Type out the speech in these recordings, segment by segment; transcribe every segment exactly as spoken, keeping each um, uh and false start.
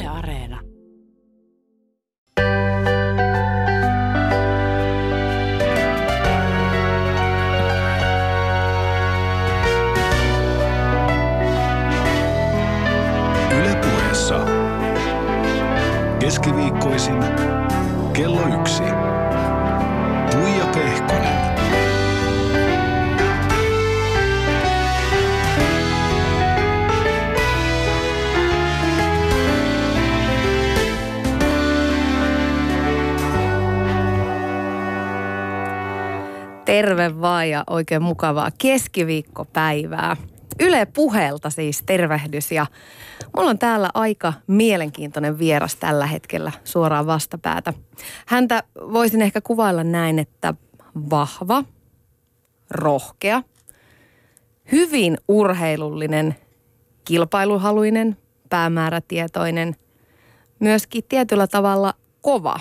Yle Areena. Yle Puheessa. Keskiviikkoisin kello yksi. Tuija Pehkonen. Terve vaan ja oikein mukavaa keskiviikkopäivää. Yle Puheelta siis tervehdys ja mulla on täällä aika mielenkiintoinen vieras tällä hetkellä suoraan vastapäätä. Häntä voisin ehkä kuvailla näin, että vahva, rohkea, hyvin urheilullinen, kilpailuhaluinen, päämäärätietoinen, myöskin tietyllä tavalla kova,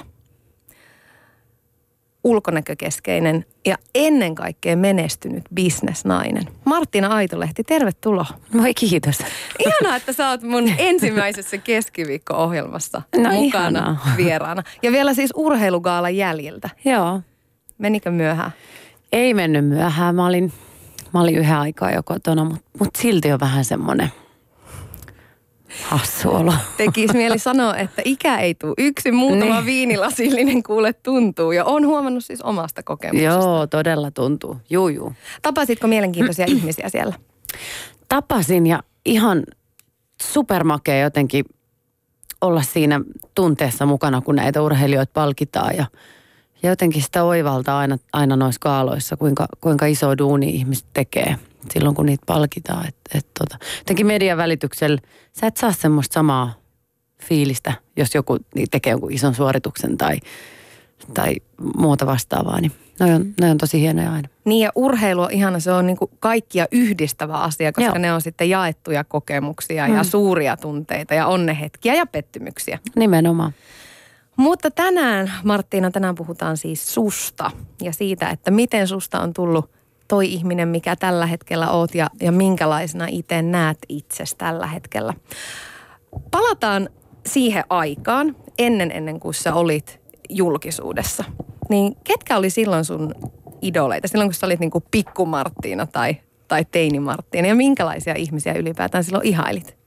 ulkonäkökeskeinen ja ennen kaikkea menestynyt bisnesnainen. Marttiina Aitolehti, tervetuloa. Moi, kiitos. Ihanaa, että sä oot mun ensimmäisessä keskiviikko-ohjelmassa no, mukana ihanaa. vieraana. Ja vielä siis urheilugaalan jäljiltä. Joo. Menikö myöhään? Ei mennyt myöhään. Mä olin, mä olin yhden aikaa jo kotona, mutta mut silti on vähän semmoinen hassu olo. Tekis mieli sanoa, että ikä ei tule yksin, muutama niin. viinilasillinen kuule tuntuu. Ja on huomannut siis omasta kokemuksesta. Joo, todella tuntuu. Juu, juu. Tapasitko mielenkiintoisia ihmisiä siellä? Tapasin ja ihan supermakea jotenkin olla siinä tunteessa mukana, kun näitä urheilijoita palkitaan. Ja, ja jotenkin sitä oivaltaa aina, aina noissa kaaloissa, kuinka, kuinka iso duuni ihmiset tekee silloin, kun niitä palkitaan. Et, et, tota, jotenkin median välityksellä sä et saa semmoista samaa fiilistä, jos joku tekee jonkun ison suorituksen tai, tai muuta vastaavaa. Niin noi on, noi on tosi hienoja aina. Niin ja urheilu on ihana, se on niin kuin kaikkia yhdistävä asia, koska Joo. ne on sitten jaettuja kokemuksia mm. ja suuria tunteita ja onnehetkiä ja pettymyksiä. Nimenomaan. Mutta tänään, Marttiina, tänään puhutaan siis susta ja siitä, että miten susta on tullut toi ihminen, mikä tällä hetkellä oot ja, ja minkälaisena itse näet itsesi tällä hetkellä. Palataan siihen aikaan, ennen ennen kuin sä olit julkisuudessa. Niin ketkä oli silloin sun idoleita? Silloin kun sä olit niin kuin pikku Marttiina tai, tai teini Marttiina ja minkälaisia ihmisiä ylipäätään silloin ihailit?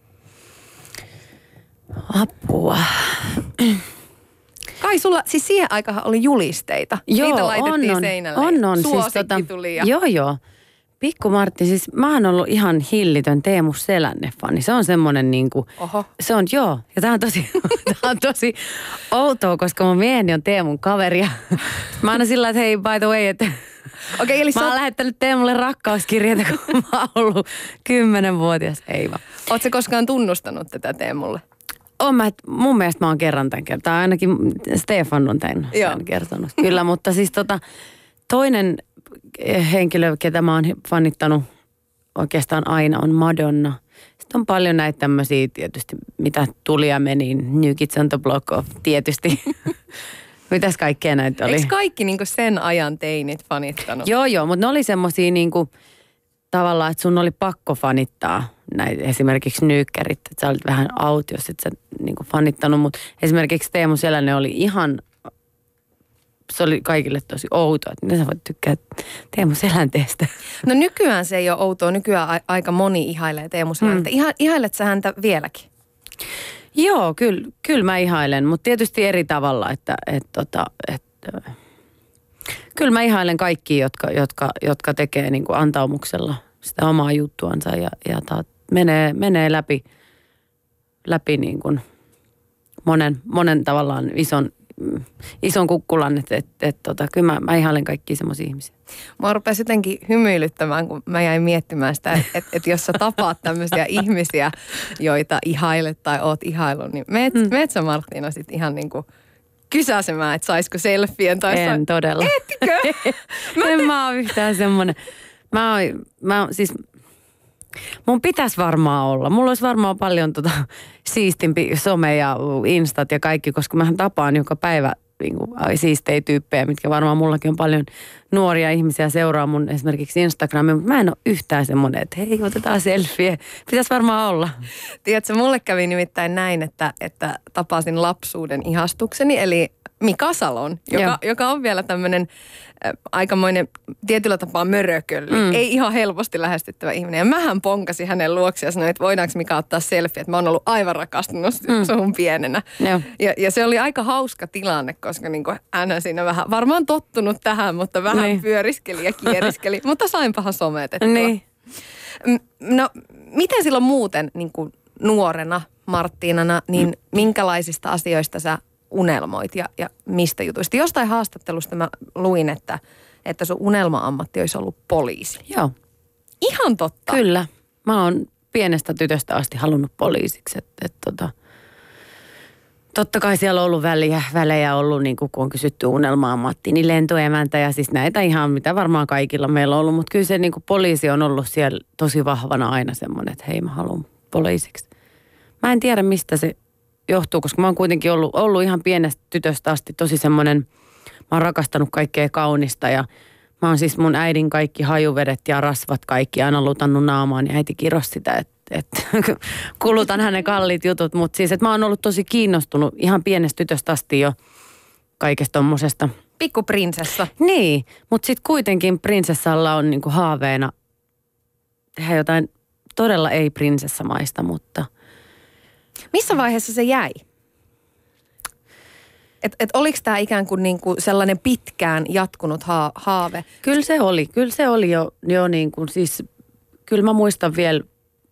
Apua. Kai sulla, siis siihen aikaan oli julisteita. Joo, niitä laitettiin on, on, seinälle. On, on. Suosikki siis tota, tuli. Ja... Joo, joo. Pikku Martti, siis mä oon ollut ihan hillitön Teemu Selänne-fani. Se on semmoinen niinku, Oho. se on joo. Ja tää on tosi, tää on tosi outoa, koska mun mieheni on Teemun kaveri. Mä aina sillä että hei, by the way, että okay, eli mä oon sä... lähettänyt Teemulle rakkauskirjeitä, kun mä oon ollut kymmenenvuotias. Ei vaan. Oot sä koskaan tunnustanut tätä Teemulle? On mä, mun mielestä mä oon kerran tämän kertaa. Ainakin Stefan on tämän, tämän kertonut. Kyllä, mutta siis tota, toinen henkilö, ketä mä oon fanittanut oikeastaan aina, on Madonna. Sitten on paljon näitä tämmöisiä tietysti, mitä tuli ja meni. New Kids on the Block of tietysti. Mitäs kaikkea näitä oli? Eikö kaikki niinku sen ajan teinit fanittanut? Joo, joo, mutta ne oli semmosia niinku tavallaan, että sun oli pakko fanittaa näitä esimerkiksi nyykkärit, että sä olit vähän out, jos et sä niinku fanittanut, mutta esimerkiksi Teemu Selänne oli ihan, se oli kaikille tosi outoa, että miten sä voit tykkää Teemu Selänteestä. No nykyään se ei ole outoa, nykyään a- aika moni ihailee Teemu Selänteä. Mm. Iha, ihailet sä häntä vieläkin? Joo, kyllä, kyllä mä ihailen, mutta tietysti eri tavalla, että et, tota, et, kyllä mä ihailen kaikkia, jotka, jotka, jotka tekee niinku antaumuksella sitä omaa juttuansa ja, ja ta, menee, menee läpi, läpi niin kuin monen, monen tavallaan ison, ison kukkulan, että et, et, tota, kyllä mä, mä ihailen kaikkia semmoisia ihmisiä. Mua rupesi jotenkin hymyilyttämään, kun mä jäin miettimään sitä, että et, et jos sä tapaat tämmöisiä ihmisiä, joita ihailet tai oot ihaillut, niin meet, mm. meet sä Marttiina sit ihan niin kuin kysäsemään, että saisiko selfien tai... En sa... todella. Etkö? mä en mä oon yhtään semmoinen. Mä oon, mä oon siis... Mun pitäisi varmaan olla. Mulla olisi varmaan paljon tota siistimpi some ja instat ja kaikki, koska mähän tapaan joka päivä niin kuin, siistejä tyyppejä, mitkä varmaan mullakin on paljon nuoria ihmisiä seuraa mun esimerkiksi Instagramin, mutta mä en ole yhtään semmoinen, että hei, otetaan selfie. Pitäisi varmaan olla. Tiedätkö, mulle kävi nimittäin näin, että, että tapasin lapsuuden ihastukseni, eli Mika Salon, joka, joka on vielä tämmöinen äh, aikamoinen tietyllä tapaa mörökölli. Mm. Ei ihan helposti lähestyttävä ihminen. Ja mähän ponkasin hänen luokseen ja sanoin, että voidaanko Mika ottaa selfie, että mä oon ollut aivan rakastunut mm. suhun pienenä. Ja, ja se oli aika hauska tilanne, koska niin hän siinä vähän, varmaan tottunut tähän, mutta vähän niin. pyöriskeli ja kieriskeli. Mutta sainpahan sometettua. Niin. No, miten silloin muuten niin kuin nuorena Marttiinana, niin mm. minkälaisista asioista sä unelmoit ja, ja mistä jutuista? Jostain haastattelusta mä luin, että, että sun unelma-ammatti olisi ollut poliisi. Joo. Ihan totta. Kyllä. Mä oon pienestä tytöstä asti halunnut poliisiksi. Et, et, tota, totta kai siellä on ollut väliä, välejä ollut, niin kun on kysytty unelma-ammattiin, niin lentoemäntä ja siis näitä ihan mitä varmaan kaikilla meillä on ollut. Mutta kyllä se niin kuin poliisi on ollut siellä tosi vahvana aina semmoinen, että hei mä haluan poliisiksi. Mä en tiedä mistä se johtuu, koska mä oon kuitenkin ollut, ollut ihan pienestä tytöstä asti tosi semmoinen, mä oon rakastanut kaikkea kaunista ja mä oon siis mun äidin kaikki hajuvedet ja rasvat kaikki aina lutannut naamaan ja äiti kirosi sitä, että, että kulutan hänen kalliit jutut, mutta siis että mä oon ollut tosi kiinnostunut ihan pienestä tytöstä asti jo kaikesta tommosesta. Pikkuprinsessa. Niin, mutta sitten kuitenkin prinsessalla on niinku haaveena tehdä jotain todella ei prinsessamaista, mutta missä vaiheessa se jäi? Et, et oliko tämä ikään kuin niinku sellainen pitkään jatkunut ha- haave? Kyllä se oli. Kyllä se oli jo, jo niin kuin siis, kyllä mä muistan vielä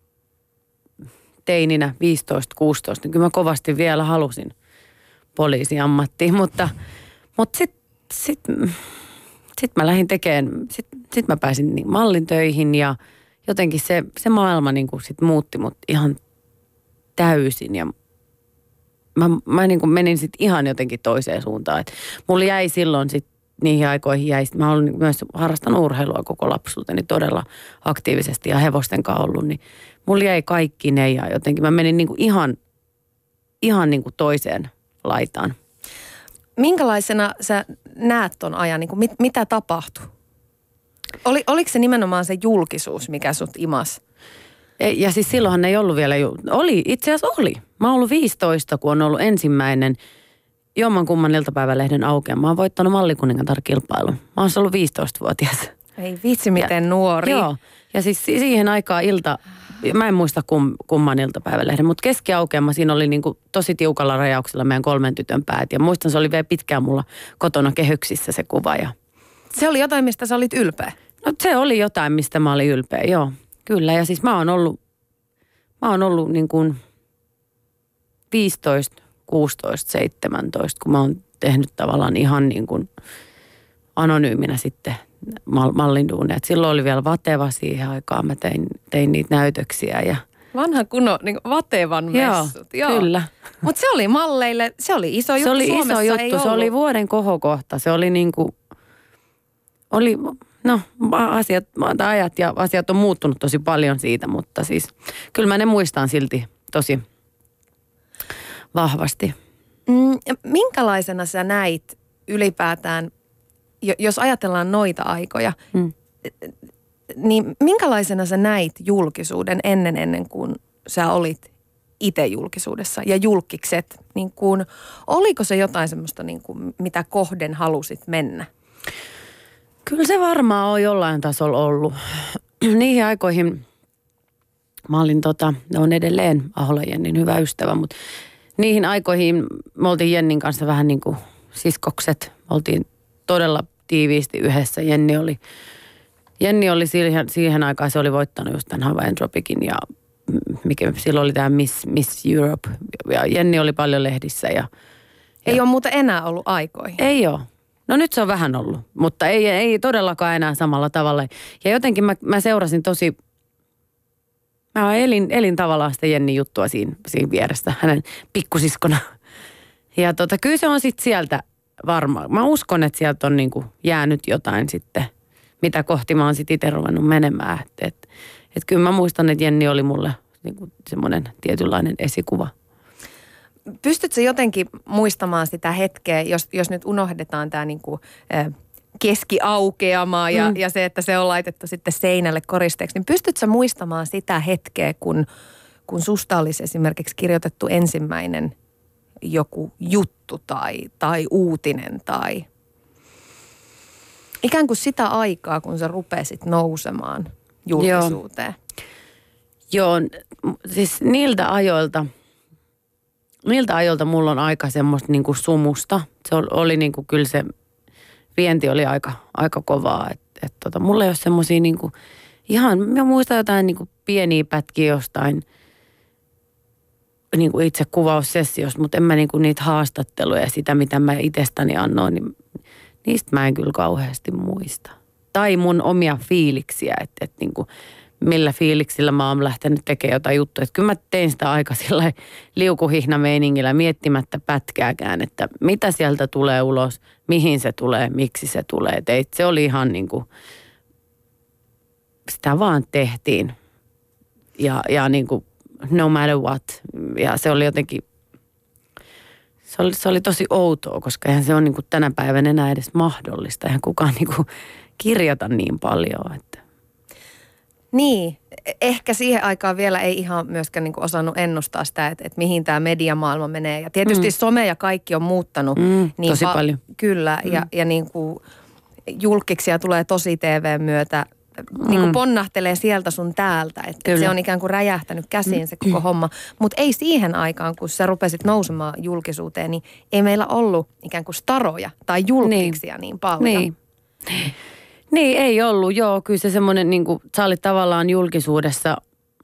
teininä viisitoista kuusitoista, niin kyllä mä kovasti vielä halusin poliisiammattiin, mutta, mutta sitten sit, sit mä lähdin tekemään, sitten sit mä pääsin niin mallin töihin ja jotenkin se, se maailma niin kuin sit muutti mut ihan täysin ja mä, mä niin kuin menin sitten ihan jotenkin toiseen suuntaan. Et mulla jäi silloin sitten niihin aikoihin jäi, mä olen myös harrastanut urheilua koko lapsuuteni todella aktiivisesti ja hevosten kanssa ollut, niin mulla jäi kaikki ne ja jotenkin mä menin niin kuin ihan, ihan niin kuin toiseen laitaan. Minkälaisena sä näet ton ajan, niin kuin mit, mitä tapahtui? Oli, oliko se nimenomaan se julkisuus, mikä sut imas? Ei, ja siis silloinhan ei ollut vielä, oli, itse asiassa oli. Mä oon ollut viisitoista, kun on ollut ensimmäinen jommankumman iltapäivälehden aukeama. Mä oon voittanut Mallikuningatar-kilpailun. Mä oon ollut viisitoistavuotias. Ei vitsi, miten ja, nuori. Joo, ja siis siihen aikaan ilta, mä en muista kum, kumman iltapäivälehden, mutta keskiaukeama siinä oli niinku tosi tiukalla rajauksella meidän kolmen tytön päät. Ja muistan, se oli vielä pitkään mulla kotona kehyksissä se kuva. Ja se oli jotain, mistä sä olit ylpeä? No se oli jotain, mistä mä olin ylpeä, joo. Kyllä, ja siis mä oon ollut, mä oon ollut niin kuin viisitoista, kuusitoista, seitsemäntoista, kun mä oon tehnyt tavallaan ihan niin kuin anonyyminä sitten mallin duuneja. Silloin oli vielä Vateva siihen aikaan, mä tein, tein niitä näytöksiä ja vanha kunno, niin Vatevan messut. Joo, joo. Kyllä. Mutta se oli malleille, se oli iso juttu. Se oli Suomessa iso juttu, se oli vuoden kohokohta. Se oli niin kuin, oli, no asiat, ajat ja asiat on muuttunut tosi paljon siitä, mutta siis kyllä mä ne muistan silti tosi vahvasti. Mm, minkälaisena sä näit ylipäätään, jos ajatellaan noita aikoja, mm. niin minkälaisena sä näit julkisuuden ennen ennen kuin sä olit itse julkisuudessa ja julkikset? Niin kuin, oliko se jotain semmoista, niin kuin, mitä kohden halusit mennä? Kyllä se varmaan on jollain tasolla ollut. Niihin aikoihin mä olin tota, ne on edelleen Ahola Jennin hyvä ystävä, mutta niihin aikoihin me oltiin Jennin kanssa vähän niin kuin siskokset. Me oltiin todella tiiviisti yhdessä. Jenni oli, Jenni oli siihen, siihen aikaan, se oli voittanut just tämän Hawaiian Tropicin ja mikä, silloin oli tämä Miss, Miss Europe. Ja Jenni oli paljon lehdissä. Ja, ei ja, ole muuten enää ollut aikoihin. Ei ole. No nyt se on vähän ollut, mutta ei, ei todellakaan enää samalla tavalla. Ja jotenkin mä, mä seurasin tosi, mä elin, elin tavallaan sitä Jennin juttua siinä, siinä vieressä, hänen pikkusiskona. Ja tota, kyllä se on sitten sieltä varmaan. Mä uskon, että sieltä on niinku jäänyt jotain sitten, mitä kohti mä oon sitten itse ruvennut menemään. Että et, et kyllä mä muistan, että Jenni oli mulle niinku semmoinen tietynlainen esikuva. pystytkö jotenkin muistamaan sitä hetkeä, jos, jos nyt unohdetaan tämä niinku, äh, keskiaukeama ja, mm. ja se, että se on laitettu sitten seinälle koristeeksi, niin pystytkö muistamaan sitä hetkeä, kun, kun susta olisi esimerkiksi kirjoitettu ensimmäinen joku juttu tai, tai uutinen tai ikään kuin sitä aikaa, kun sä rupesit nousemaan julkisuuteen? Joo, Joo siis niiltä ajoilta, niiltä ajoilta mulla on aika semmoista niinku sumusta. Se oli niinku kyllä se vienti oli aika, aika kovaa. Että et tota, mulla ei ole semmoisia niinku, ihan, mä muistan jotain niinku pieniä pätkiä jostain niinku itse kuvaussessiosta, mutta en mä niinku niitä haastatteluja ja sitä, mitä mä itsestäni annoin, niin niistä mä en kyllä kauheasti muista. Tai mun omia fiiliksiä, että et niinku, millä fiiliksillä mä oon lähtenyt tekemään jotain juttuja. Että kyllä mä tein sitä aika sillä liukuhihna-meiningillä miettimättä pätkääkään, että mitä sieltä tulee ulos, mihin se tulee, miksi se tulee. Et ei, se oli ihan niin kuin, sitä vaan tehtiin. Ja, ja niin kuin no matter what. Ja se oli jotenkin, se oli, se oli tosi outoa, koska eihän se ole niin kuin tänä päivänä enää edes mahdollista. Eihän kukaan niin kuin kirjoita niin paljon, että niin, ehkä siihen aikaan vielä ei ihan myöskään niin kuin osannut ennustaa sitä, että, että mihin tämä mediamaailma menee. Ja tietysti mm. some ja kaikki on muuttanut. Mm, niin tosi va- paljon. Kyllä, mm. ja, ja niin kuin julkkiksia tulee tosi T V:n myötä. Mm. Niin kuin ponnahtelee sieltä sun täältä. Että et se on ikään kuin räjähtänyt käsiin se koko mm. homma. Mutta ei siihen aikaan, kun sä rupesit nousemaan julkisuuteen, niin ei meillä ollut ikään kuin staroja tai julkkiksia niin, niin paljon. Niin. Niin, ei ollut, joo. Kyllä se semmoinen, niin kuin sä olit tavallaan julkisuudessa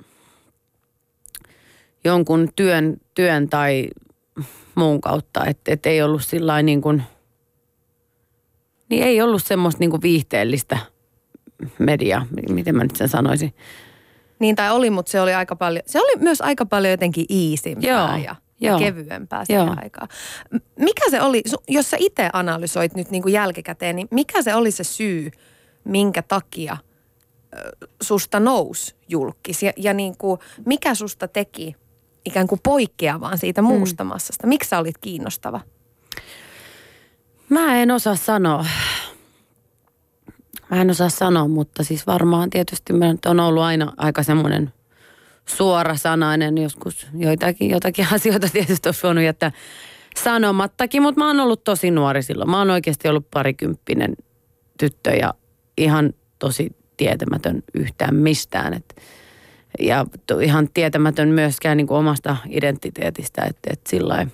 jonkun työn, työn tai muun kautta. Että et ei ollut sillain niin kuin, niin ei ollut semmoista niin kuin viihteellistä mediaa, miten mä nyt sen sanoisin. Niin, tai oli, mutta se oli aika paljon, se oli myös aika paljon jotenkin iisimpää joo, ja, ja kevyempää siihen joo. aikaan. Mikä se oli, jos sä itse analysoit nyt niin kuin jälkikäteen, niin mikä se oli se syy, minkä takia susta nousi julkis ja, ja niin kuin, mikä susta teki ikään kuin poikkeavaan siitä muusta mm. massasta? Miksi sä olit kiinnostava? Mä en osaa sanoa. Mä en osaa sanoa, mutta siis varmaan tietysti mä nyt on ollut aina aika semmoinen suorasanainen. Joskus joitakin, jotakin asioita tietysti olisi voinut jättää sanomattakin, mutta mä oon ollut tosi nuori silloin. Mä oon oikeasti ollut parikymppinen tyttö ja ihan tosi tietämätön yhtään mistään. Et, ja to, ihan tietämätön myöskään niin kuin omasta identiteetistä, että et sillä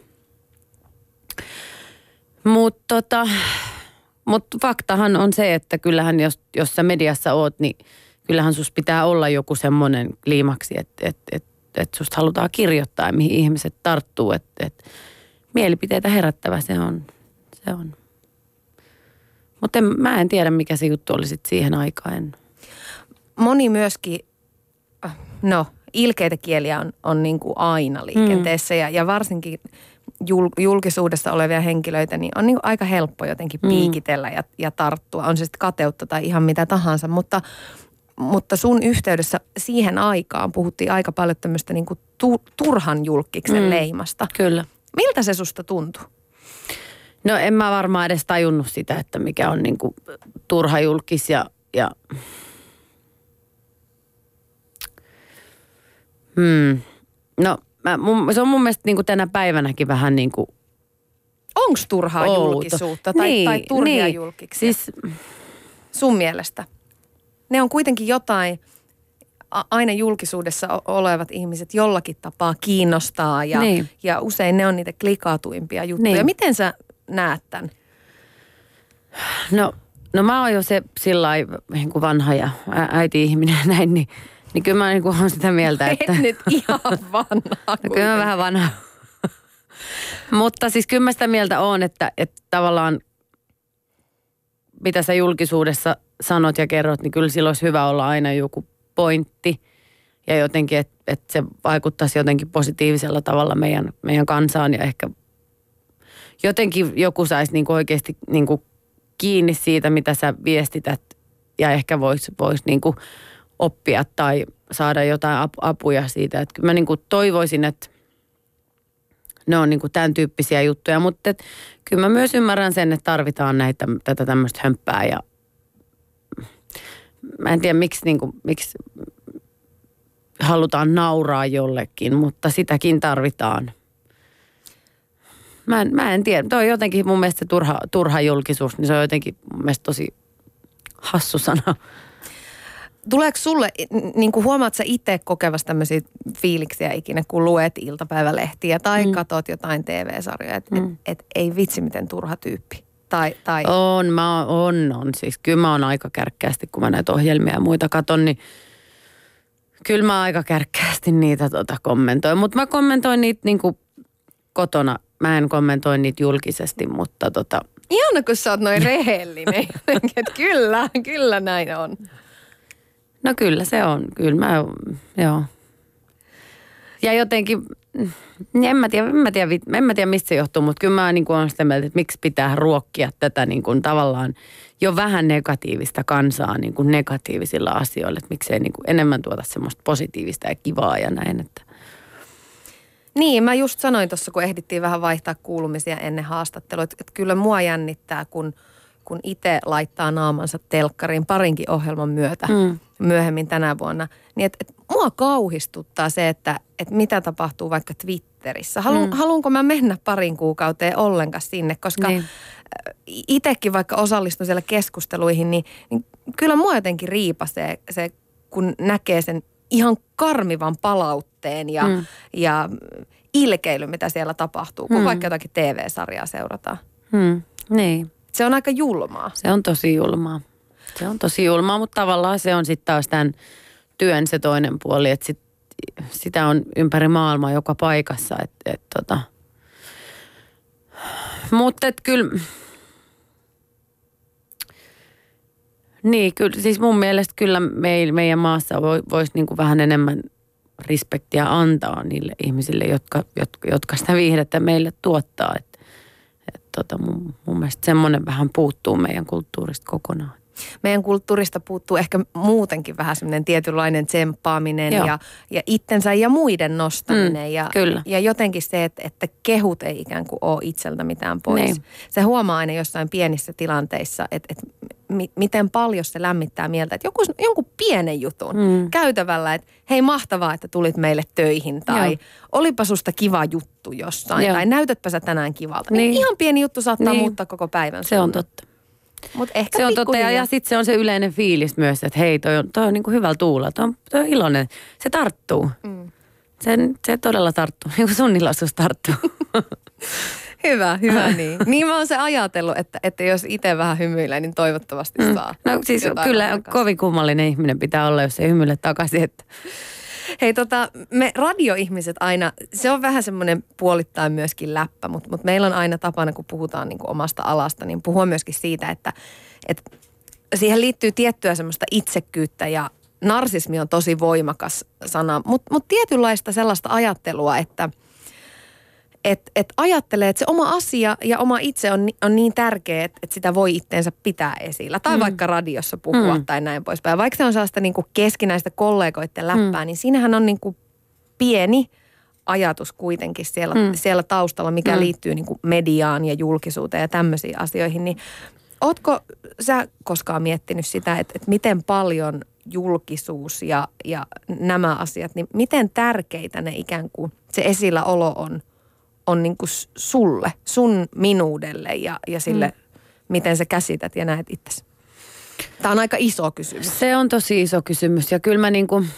Mutta tota, mut faktahan on se, että kyllähän jos, jos sä mediassa oot, niin kyllähän sus pitää olla joku semmoinen kliimaksi, että et, et, et susta halutaan kirjoittaa ja mihin ihmiset tarttuu. Että et, mielipiteitä herättävä se on. Se on. Mutta mä en tiedä, mikä se juttu oli sit siihen aikaan. Moni myöskin, no ilkeitä kieliä on, on niin kuin aina liikenteessä mm. ja, ja varsinkin jul, julkisuudessa olevia henkilöitä, niin on niin kuin aika helppo jotenkin piikitellä mm. ja, ja tarttua. On se sitten kateutta tai ihan mitä tahansa, mutta, mutta sun yhteydessä siihen aikaan puhuttiin aika paljon tämmöistä niin kuin tu, turhan julkkiksen mm. leimasta. Kyllä. Miltä se susta tuntui? No en mä varmaan edes tajunnut sitä, että mikä on niinku turha julkis ja, ja... Hmm. No mä, mun, se on mun mielestä niinku tänä päivänäkin vähän niinku onks turhaa outo. julkisuutta tai, niin, tai turhia niin. julkiksia? Siis sun mielestä? Ne on kuitenkin jotain, aina julkisuudessa olevat ihmiset jollakin tapaa kiinnostaa ja, niin. ja usein ne on niitä klikatuimpia juttuja. Niin. Miten sä näet tämän? No, no mä oon jo se sillai niin kuin vanha ja äiti-ihminen näin, niin, niin kyllä mä niin kuin olen sitä mieltä, että... Et nyt ihan vanha. No, kyllä mä vähän vanha. Mutta siis kyllä mä sitä mieltä oon, että, että tavallaan mitä sä julkisuudessa sanot ja kerrot, niin kyllä silloin olisi hyvä olla aina joku pointti. Ja jotenkin, että, että se vaikuttaisi jotenkin positiivisella tavalla meidän, meidän kansaan ja ehkä jotenkin joku saisi niin kuin oikeasti niin kuin kiinni siitä, mitä sä viestität ja ehkä voisi vois niin kuin oppia tai saada jotain apuja siitä. Että mä niin kuin toivoisin, että ne on niin kuin tämän tyyppisiä juttuja, mutta et, kyllä mä myös ymmärrän sen, että tarvitaan näitä, tätä tämmöistä hömppää ja mä en tiedä miksi, niin kuin, miksi halutaan nauraa jollekin, mutta sitäkin tarvitaan. Mä en, mä en tiedä. Toi on jotenkin mun mielestä turha, turha julkisuus, niin se on jotenkin mun mielestä tosi hassu sana. Tuleeko sulle, niin kuin huomaat sä itse kokevasti tämmöisiä fiiliksiä ikinä, kun luet iltapäivälehtiä tai mm. katot jotain T V-sarjoja, että mm. et, et ei vitsi miten turha tyyppi? Tai, tai... On, mä on, on. Siis kyllä mä oon aika kärkkäästi, kun mä näitä ohjelmia ja muita katon, niin kyllä mä aika kärkkäästi niitä tota kommentoin. Mutta mä kommentoin niitä niinku kotona. Mä en kommentoi niitä julkisesti, mutta tota... Ihana, kun sä oot noin rehellinen. Että kyllä, kyllä näin on. No kyllä se on. Kyllä mä, joo. Ja jotenkin, en mä tiedä, en mä tiedä, en mä tiedä mistä se johtuu, mutta kyllä mä niin kuin olen sitä mieltä, että miksi pitää ruokkia tätä niin kuin tavallaan jo vähän negatiivista kansaa niin kuin negatiivisilla asioilla. Että miksei niin kuin enemmän tuota semmoista positiivista ja kivaa ja näin, että... Niin, mä just sanoin tuossa, kun ehdittiin vähän vaihtaa kuulumisia ennen haastattelua, että, että kyllä mua jännittää, kun, kun itse laittaa naamansa telkkariin parinkin ohjelman myötä mm. myöhemmin tänä vuonna. Niin, että, että mua kauhistuttaa se, että, että mitä tapahtuu vaikka Twitterissä. Haluan, mm. Haluanko mä mennä parin kuukauteen ollenkaan sinne, koska niin. itsekin vaikka osallistun siellä keskusteluihin, niin, niin kyllä mua jotenkin riipasee se, kun näkee sen ihan karmivan palautteen ja, mm. ja ilkeily, mitä siellä tapahtuu, kun mm. vaikka jotakin T V-sarjaa seurataan. Mm. Niin. Se on aika julmaa. Se on tosi julmaa. Se on tosi julmaa, mutta tavallaan se on sitten taas tämän työn se toinen puoli, että sit, sitä on ympäri maailmaa joka paikassa. Et, et tota. Mutta et kyllä... Niin, kyllä, siis mun mielestä kyllä me, meidän maassa voisi niinku vähän enemmän respektiä antaa niille ihmisille, jotka, jotka, jotka sitä viihdettä meille tuottaa. Et, et tota, mun, mun mielestä semmoinen vähän puuttuu meidän kulttuurista kokonaan. Meidän kulttuurista puuttuu ehkä muutenkin vähän semmoinen tietynlainen tsemppaaminen ja, ja itsensä ja muiden nostaminen. Mm, ja, kyllä. ja jotenkin se, että, että kehut ei ikään kuin ole itseltä mitään pois. Niin. Se huomaa aina jossain pienissä tilanteissa, että, että mi, miten paljon se lämmittää mieltä. Että joku, jonkun pienen jutun mm. käytävällä, että hei mahtavaa, että tulit meille töihin. Tai Joo. olipa susta kiva juttu jossain. Joo. Tai näytätpä sä tänään kivalta. Niin. Niin ihan pieni juttu saattaa niin. muuttaa koko päivän. Se on totta. Mut ehkä se on totta ja, ja sitten se on se yleinen fiilis myös, että hei toi on, toi on niinku hyvällä tuulla, toi on, toi on iloinen, se tarttuu. Mm. Se, se todella tarttuu, niin kuin sun iloisuus tarttuu. Hyvä, hyvä niin. Niin mä oon se ajatellut, että, että jos itse vähän hymyilee, niin toivottavasti mm. saa. No siis kyllä takaisin. Kovin kummallinen ihminen pitää olla, jos ei hymyile takaisin, että... Hei tota, me radioihmiset aina, se on vähän semmoinen puolittain myöskin läppä, mutta, mutta meillä on aina tapana, kun puhutaan niin kuin omasta alasta, niin puhua myöskin siitä, että, että siihen liittyy tiettyä semmoista itsekkyyttä ja narsismi on tosi voimakas sana, mutta, mutta tietynlaista sellaista ajattelua, että et, et ajattelee, että se oma asia ja oma itse on, on niin tärkeä, että, että sitä voi itteensä pitää esillä. Tai mm. vaikka radiossa puhua mm. tai näin poispäin. Vaikka se on sellaista niin kuin keskinäistä kollegoiden läppää, mm. niin siinähän on niin kuin pieni ajatus kuitenkin siellä, mm. siellä taustalla, mikä mm. liittyy niin kuin mediaan ja julkisuuteen ja tämmöisiin asioihin. Niin ootko sä koskaan miettinyt sitä, että, että miten paljon julkisuus ja, ja nämä asiat, niin miten tärkeitä ne ikään kuin se esilläolo on? on niin kuin sulle, sun minuudelle ja, ja sille, mm. miten sä käsität ja näet itsesi? Tämä on aika iso kysymys. Se on tosi iso kysymys ja kyllä mä niin kuin...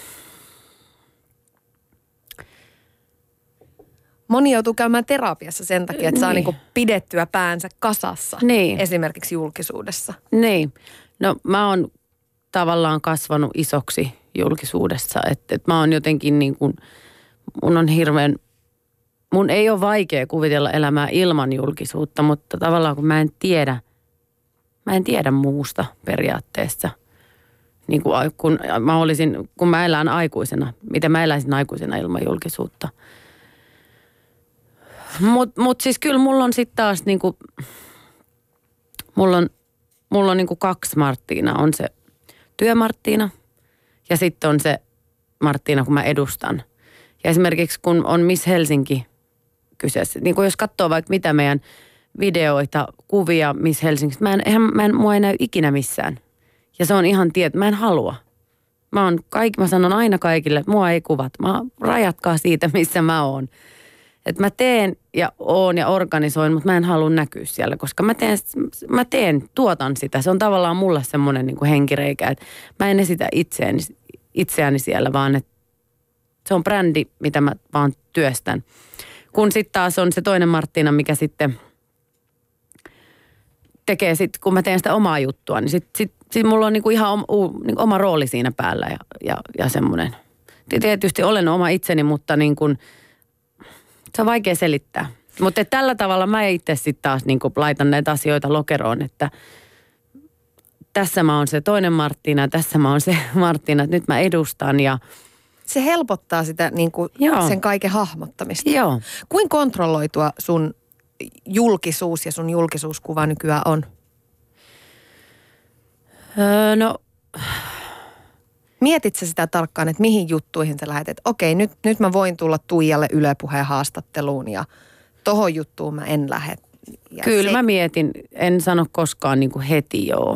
Moni joutuu käymään terapiassa sen takia, että niin. saa niin kuin pidettyä päänsä kasassa niin. esimerkiksi julkisuudessa. Niin. No mä oon tavallaan kasvanut isoksi julkisuudessa, että, että mä oon jotenkin niin kuin, mun on hirveän... Mun ei ole vaikea kuvitella elämää ilman julkisuutta, mutta tavallaan kun mä en tiedä, mä en tiedä muusta periaatteessa. Niin kuin kun mä olisin, kun mä elän aikuisena, miten mä eläisin aikuisena ilman julkisuutta. Mutta mut siis kyllä mulla on sitten taas niin kuin, mulla on, mulla on niin kuin kaksi Marttiina. On se työ-Marttiina ja sitten on se Marttiina, kun mä edustan. Ja esimerkiksi kun on Miss Helsinki kyseessä. Niin kuin jos katsoo vaikka mitä meidän videoita, kuvia Miss Helsingissä, mä en, eihän, mä en, mua ei näy ikinä missään. Ja se on ihan tietty, mä en halua. Mä, on kaik, mä sanon aina kaikille, että mua ei kuvat. Mä rajatkaa siitä, missä mä oon. Että mä teen ja oon ja organisoin, mutta mä en halua näkyä siellä, koska mä teen, mä teen, tuotan sitä. Se on tavallaan mulle semmoinen niin kuin henkireikä, että mä en esitä itseäni, itseäni siellä, vaan että se on brändi, mitä mä vaan työstän. Kun sitten taas on se toinen Marttiina, mikä sitten tekee sitten, kun mä teen sitä omaa juttua, niin sitten sit, sit mulla on niinku ihan oma, niinku oma rooli siinä päällä ja, ja, ja semmoinen. Tietysti olen oma itseni, mutta niin kun, se on vaikea selittää. Mutta tällä tavalla mä itse sitten taas niinku laitan näitä asioita lokeroon, että tässä mä oon se toinen Marttiina, tässä mä oon se Marttiina, että nyt mä edustan ja se helpottaa sitä niin kuin sen kaiken hahmottamista. Joo. Kuin kontrolloitua sun julkisuus ja sun julkisuuskuva nykyään on? Öö, no. Mietit sä sitä tarkkaan, että mihin juttuihin sä lähdet? Että okei, nyt, nyt mä voin tulla Tuijalle Yle Puheen haastatteluun ja tohon juttuun mä en lähde. Ja kyllä se, mä mietin, en sano koskaan niin kuin heti joo.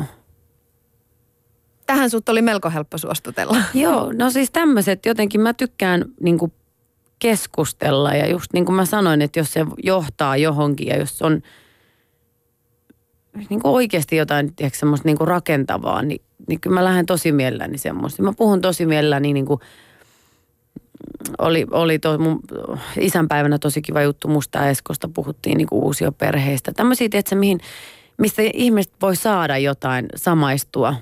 Tähän sut oli melko helppo suostutella. Joo, no siis tämmöiset jotenkin mä tykkään niin kuin keskustella ja just niin kuin mä sanoin, että jos se johtaa johonkin ja jos on niin kuin oikeasti jotain tiedätkö, semmoista niin kuin rakentavaa, niin, niin kyllä mä lähden tosi mielelläni semmoista. Mä puhun tosi mielelläni niin kuin oli, oli to, mun isänpäivänä tosi kiva juttu Musta Eskosta, puhuttiin niin kuin uusioperheistä. Tämmöisiä, tiedätkö, mihin, mistä ihmiset voi saada jotain, samaistua.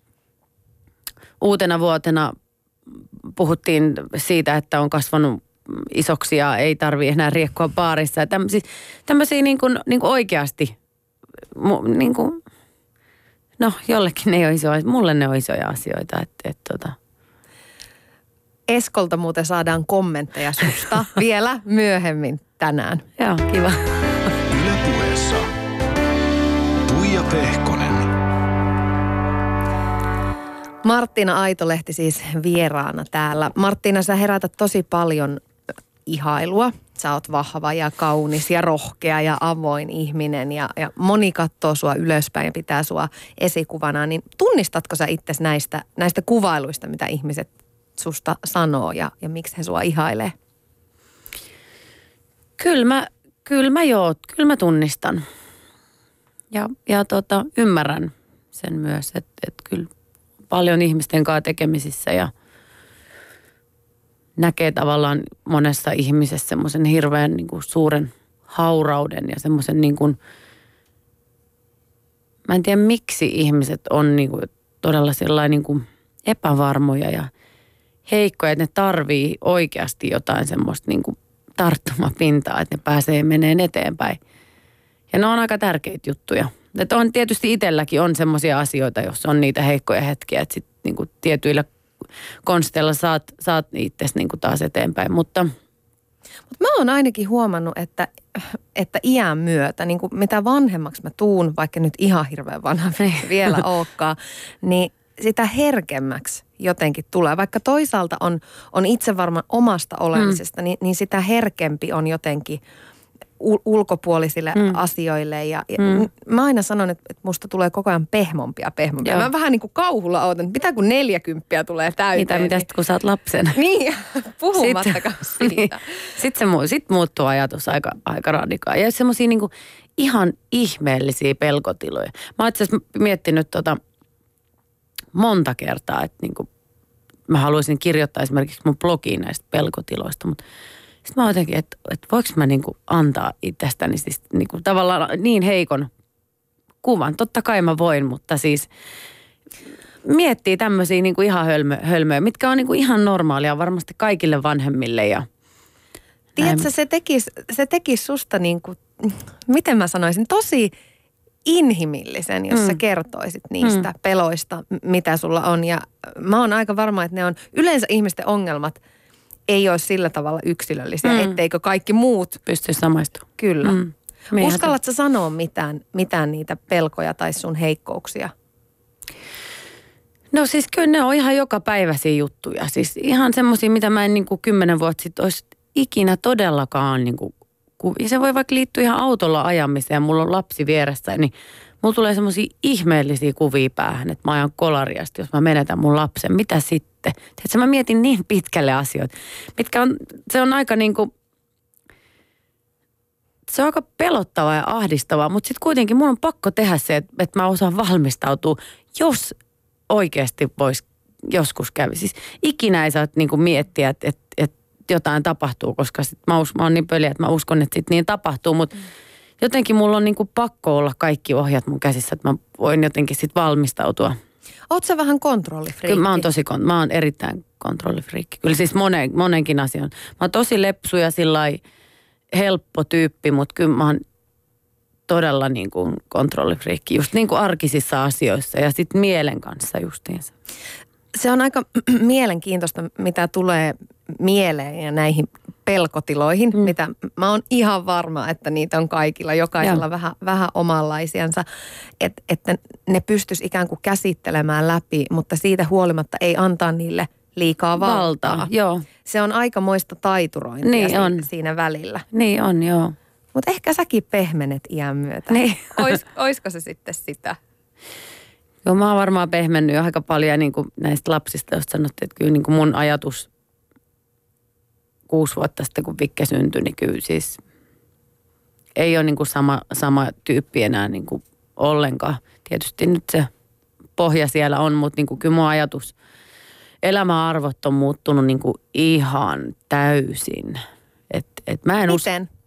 Uutena vuotena puhuttiin siitä, että on kasvanut isoksi ja ei tarvitse enää riekkoa baarissa. Tämmöisiä, tämmöisiä niin kuin, niin kuin oikeasti, niin kuin, no jollekin ne ei ole isoja, mulle ne on isoja asioita. Että, että, että. Eskolta muuten saadaan kommentteja susta vielä myöhemmin tänään. Joo, kiva. Yle Puheessa Tuija Pehkonen. Marttiina Aitolehti siis vieraana täällä. Marttiina, sä herätät tosi paljon ihailua. Sä oot vahva ja kaunis ja rohkea ja avoin ihminen ja, ja moni katsoo sua ylöspäin ja pitää sua esikuvana. Niin tunnistatko sä itse näistä, näistä kuvailuista, mitä ihmiset susta sanoo ja, ja miksi he sua ihailee? Kyllä mä, kyllä mä joo, kyllä mä tunnistan. Ja, ja tota, ymmärrän sen myös, että, että kyllä paljon ihmisten kanssa tekemisissä ja näkee tavallaan monessa ihmisessä semmoisen hirveän niin kuin suuren haurauden ja semmoisen niin kuin, mä en tiedä miksi ihmiset on niin kuin todella sellainen niin kuin epävarmoja ja heikkoja, että ne tarvii oikeasti jotain semmoista niin kuin tarttumapintaa, että ne pääsee meneen eteenpäin. Ja ne on aika tärkeitä juttuja. Että on tietysti itselläkin on semmoisia asioita, jossa on niitä heikkoja hetkiä, että sitten niin kuin tietyillä konsteilla saat, saat itsesi niin kuin taas eteenpäin, mutta Mut mä oon ainakin huomannut, että, että iän myötä, niin kuin mitä vanhemmaksi mä tuun, vaikka nyt ihan hirveän vanha vielä olekaan, niin sitä herkemmäksi jotenkin tulee. Vaikka toisaalta on, on itse varma omasta olemisesta, mm. niin, niin sitä herkempi on jotenkin ulkopuolisille mm. asioille. Ja, ja mm. mä aina sanon, että, että musta tulee koko ajan pehmompia pehmompia. Joo. Mä vähän niin kuin kauhulla ootan, että mitä kun neljäkymppiä tulee täyteen. Mitä, mitä niin, sitten kun sä oot lapsena. Niin, puhumattakaan sitten, siitä. Niin. Sitten se sit muuttuu ajatus aika, aika radikaali. Ja semmoisia niin kuin ihan ihmeellisiä pelkotiloja. Mä oon itse asiassa miettinyt tota monta kertaa, että niin kuin mä haluaisin kirjoittaa esimerkiksi mun blogiin näistä pelkotiloista, mutta sitten mä jotenkin, että, että voiko mä niin kuin antaa itsestäni siis niin kuin tavallaan niin heikon kuvan. Totta kai mä voin, mutta siis miettii tämmöisiä niin kuin ihan hölmö, hölmöjä, mitkä on niin kuin ihan normaalia varmasti kaikille vanhemmille. Ja tiedätkö, se tekisi, se tekisi susta niin kuin, miten mä sanoisin, tosi inhimillisen, jos mm. sä kertoisit niistä mm. peloista, mitä sulla on. Ja mä oon aika varma, että ne on yleensä ihmisten ongelmat ei ole sillä tavalla yksilöllisiä, mm. etteikö kaikki muut pysty samaistumaan. Kyllä. Mm. Uskallatko sanoa mitään, mitään niitä pelkoja tai sun heikkouksia? No siis kyllä ne on ihan jokapäiväisiä juttuja. Siis ihan semmoisia, mitä mä en niin kuin kymmenen vuotta sitten olisi ikinä todellakaan niin kuin kuvia. Se voi vaikka liittyä ihan autolla ajamiseen ja mulla on lapsi vieressä, niin mulla tulee semmoisia ihmeellisiä kuvia päähän, että mä ajan kolariasti, jos mä menetän mun lapsen. Mitä sitten? Tiedätkö, mä mietin niin pitkälle asioita, mitkä on, se on aika niin kuin, se on aika pelottavaa ja ahdistavaa, mutta sitten kuitenkin mun on pakko tehdä se, että, että mä osaan valmistautua, jos oikeasti voisi joskus kävi. Siis ikinä ei saa niin kuin miettiä, että, että, että jotain tapahtuu, koska sit mä, us, mä oon niin pöliä, että mä uskon, että sit niin tapahtuu, mutta mm. jotenkin mulla on niin kuin pakko olla kaikki ohjat mun käsissä, että mä voin jotenkin sit valmistautua. Oot sä vähän kontrollifriikki? Kyllä mä oon tosi, mä oon erittäin kontrollifriikki. Kyllä siis monen, monenkin asian. Mä oon tosi lepsu ja sillai helppo tyyppi, mutta kyllä mä oon todella niin kuin kontrollifriikki, just niin kuin arkisissa asioissa ja sitten mielen kanssa justiinsa. Se on aika mielenkiintoista, mitä tulee mieleen ja näihin pelkotiloihin, mm. mitä mä oon ihan varma, että niitä on kaikilla, jokaisella vähän, vähän omanlaisiansa, Et, että ne pystyisi ikään kuin käsittelemään läpi, mutta siitä huolimatta ei antaa niille liikaa valtaa. Valtaa, joo. Se on aikamoista taiturointia niin siinä, on. siinä välillä. Niin on, joo. Mutta ehkä säkin pehmenet iän myötä. Niin. Ois, oisko se sitten sitä? Joo, mä oon varmaan pehmennyt jo aika paljon niin kuin näistä lapsista, joista sanottiin, että kyllä niin kuin mun ajatus kuusi vuotta sitten, kun Vikke syntyi, niin kyllä siis ei ole niin kuin sama, sama tyyppi enää niin kuin ollenkaan. Tietysti nyt se pohja siellä on, mutta niin kuin kyllä mun ajatus, elämäarvot on muuttunut niin kuin ihan täysin. Et, et mä en Miten? Us...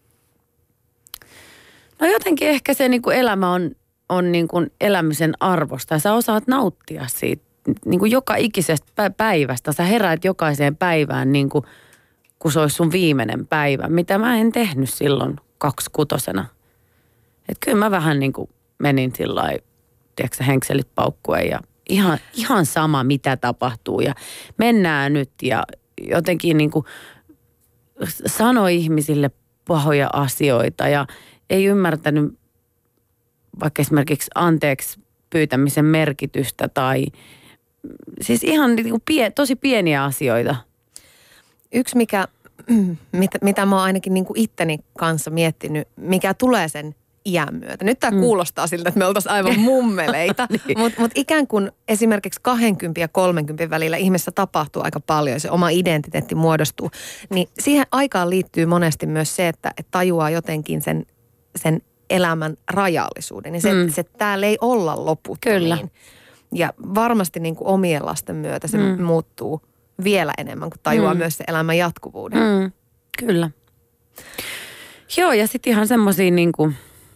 No jotenkin ehkä se niin kuin elämä on, on niin kuin elämisen arvosta ja sä osaat nauttia siitä niin kuin joka ikisestä päivästä. Sä heräät jokaiseen päivään niin kuin kun se olisi sun viimeinen päivä, mitä mä en tehnyt silloin kaksikutosena. Että kyllä mä vähän niin kuin menin sillä lailla, tiedätkö henkselit paukkuen ja ihan, ihan sama mitä tapahtuu ja mennään nyt ja jotenkin niin kuin sanoi ihmisille pahoja asioita ja ei ymmärtänyt vaikka esimerkiksi anteeksi pyytämisen merkitystä tai siis ihan niin kuin pie, tosi pieniä asioita. Yksi, mikä, mitä, mitä mä oon ainakin niin kuin itteni kanssa miettinyt, mikä tulee sen iän myötä. Nyt tämä mm. kuulostaa siltä, että me oltaisiin aivan mummeleita, niin. mutta mut ikään kuin esimerkiksi kaksikymmentä ja kolmekymmentä välillä ihmisessä tapahtuu aika paljon ja se oma identiteetti muodostuu. Niin siihen aikaan liittyy monesti myös se, että, että tajuaa jotenkin sen, sen elämän rajallisuuden. Ja se, mm. se täällä ei olla loputtomiin. Kyllä. Ja varmasti niin kuin omien lasten myötä se mm. muuttuu vielä enemmän, kun tajuaa mm. myös se elämän jatkuvuuden. Mm, kyllä. Joo, ja sitten ihan semmoisia niin kuin,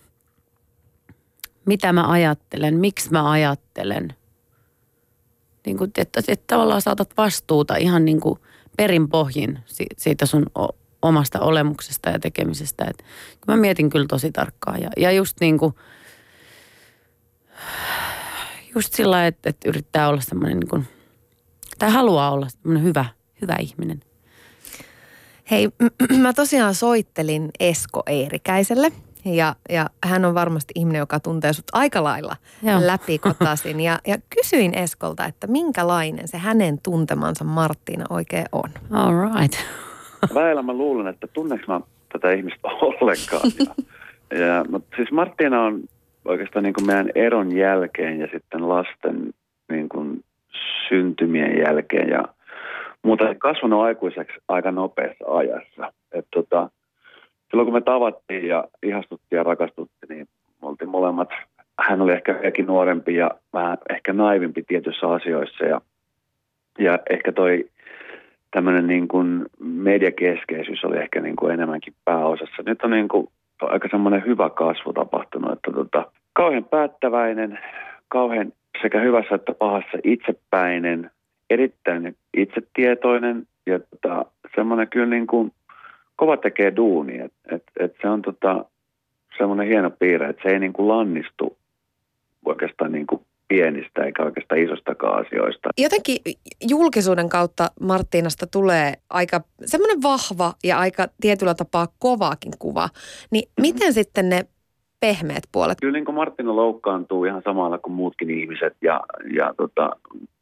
mitä mä ajattelen, miksi mä ajattelen. Niin kuin, että, että tavallaan saatat vastuuta ihan niin kuin perinpohjin siitä sun omasta olemuksesta ja tekemisestä. Et, mä mietin kyllä tosi tarkkaan. Ja, ja just niin kuin, just sillä lailla, että, että yrittää olla semmoinen niin kuin, tai haluaa olla semmoinen hyvä, hyvä ihminen. Hei, mä tosiaan soittelin Esko Eerikäiselle ja, ja hän on varmasti ihminen, joka tuntee sut aika lailla Joo. läpikotaisin. Ja, ja kysyin Eskolta, että minkälainen se hänen tuntemansa Marttiina oikein on. All right. Väillä mä luulen, että tunneeko mä tätä ihmistä ollenkaan. Ja, ja, mutta siis Marttiina on oikeastaan niin kuin meidän eron jälkeen ja sitten lasten niin kuin syntymien jälkeen ja muuta kasvanut aikuiseksi aika nopeassa ajassa. Et tota, silloin kun me tavattiin ja ihastuttiin ja rakastuttiin, niin me oltiin molemmat, hän oli ehkä vieläkin nuorempi ja vähän ehkä naivimpi tietyissä asioissa ja, ja ehkä toi tämmöinen niin kuin mediakeskeisyys oli ehkä niin kuin enemmänkin pääosassa. Nyt on niin kuin aika semmoinen hyvä kasvu tapahtunut, että tota, kauhean päättäväinen, kauhean sekä hyvässä että pahassa itsepäinen, erittäin itsetietoinen ja tota, semmoinen kyllä niin kuin kova tekee duuni. Et, et, et se on tota, semmoinen hieno piirre, että se ei niin kuin lannistu oikeastaan niin kuin pienistä eikä oikeastaan isostakaan asioista. Jotenkin julkisuuden kautta Marttiinasta tulee aika semmoinen vahva ja aika tietyllä tapaa kovaakin kuva. Niin miten sitten ne pehmeät puolet? Kyllä niin kuin Marttiina loukkaantuu ihan samalla kuin muutkin ihmiset ja, ja tota,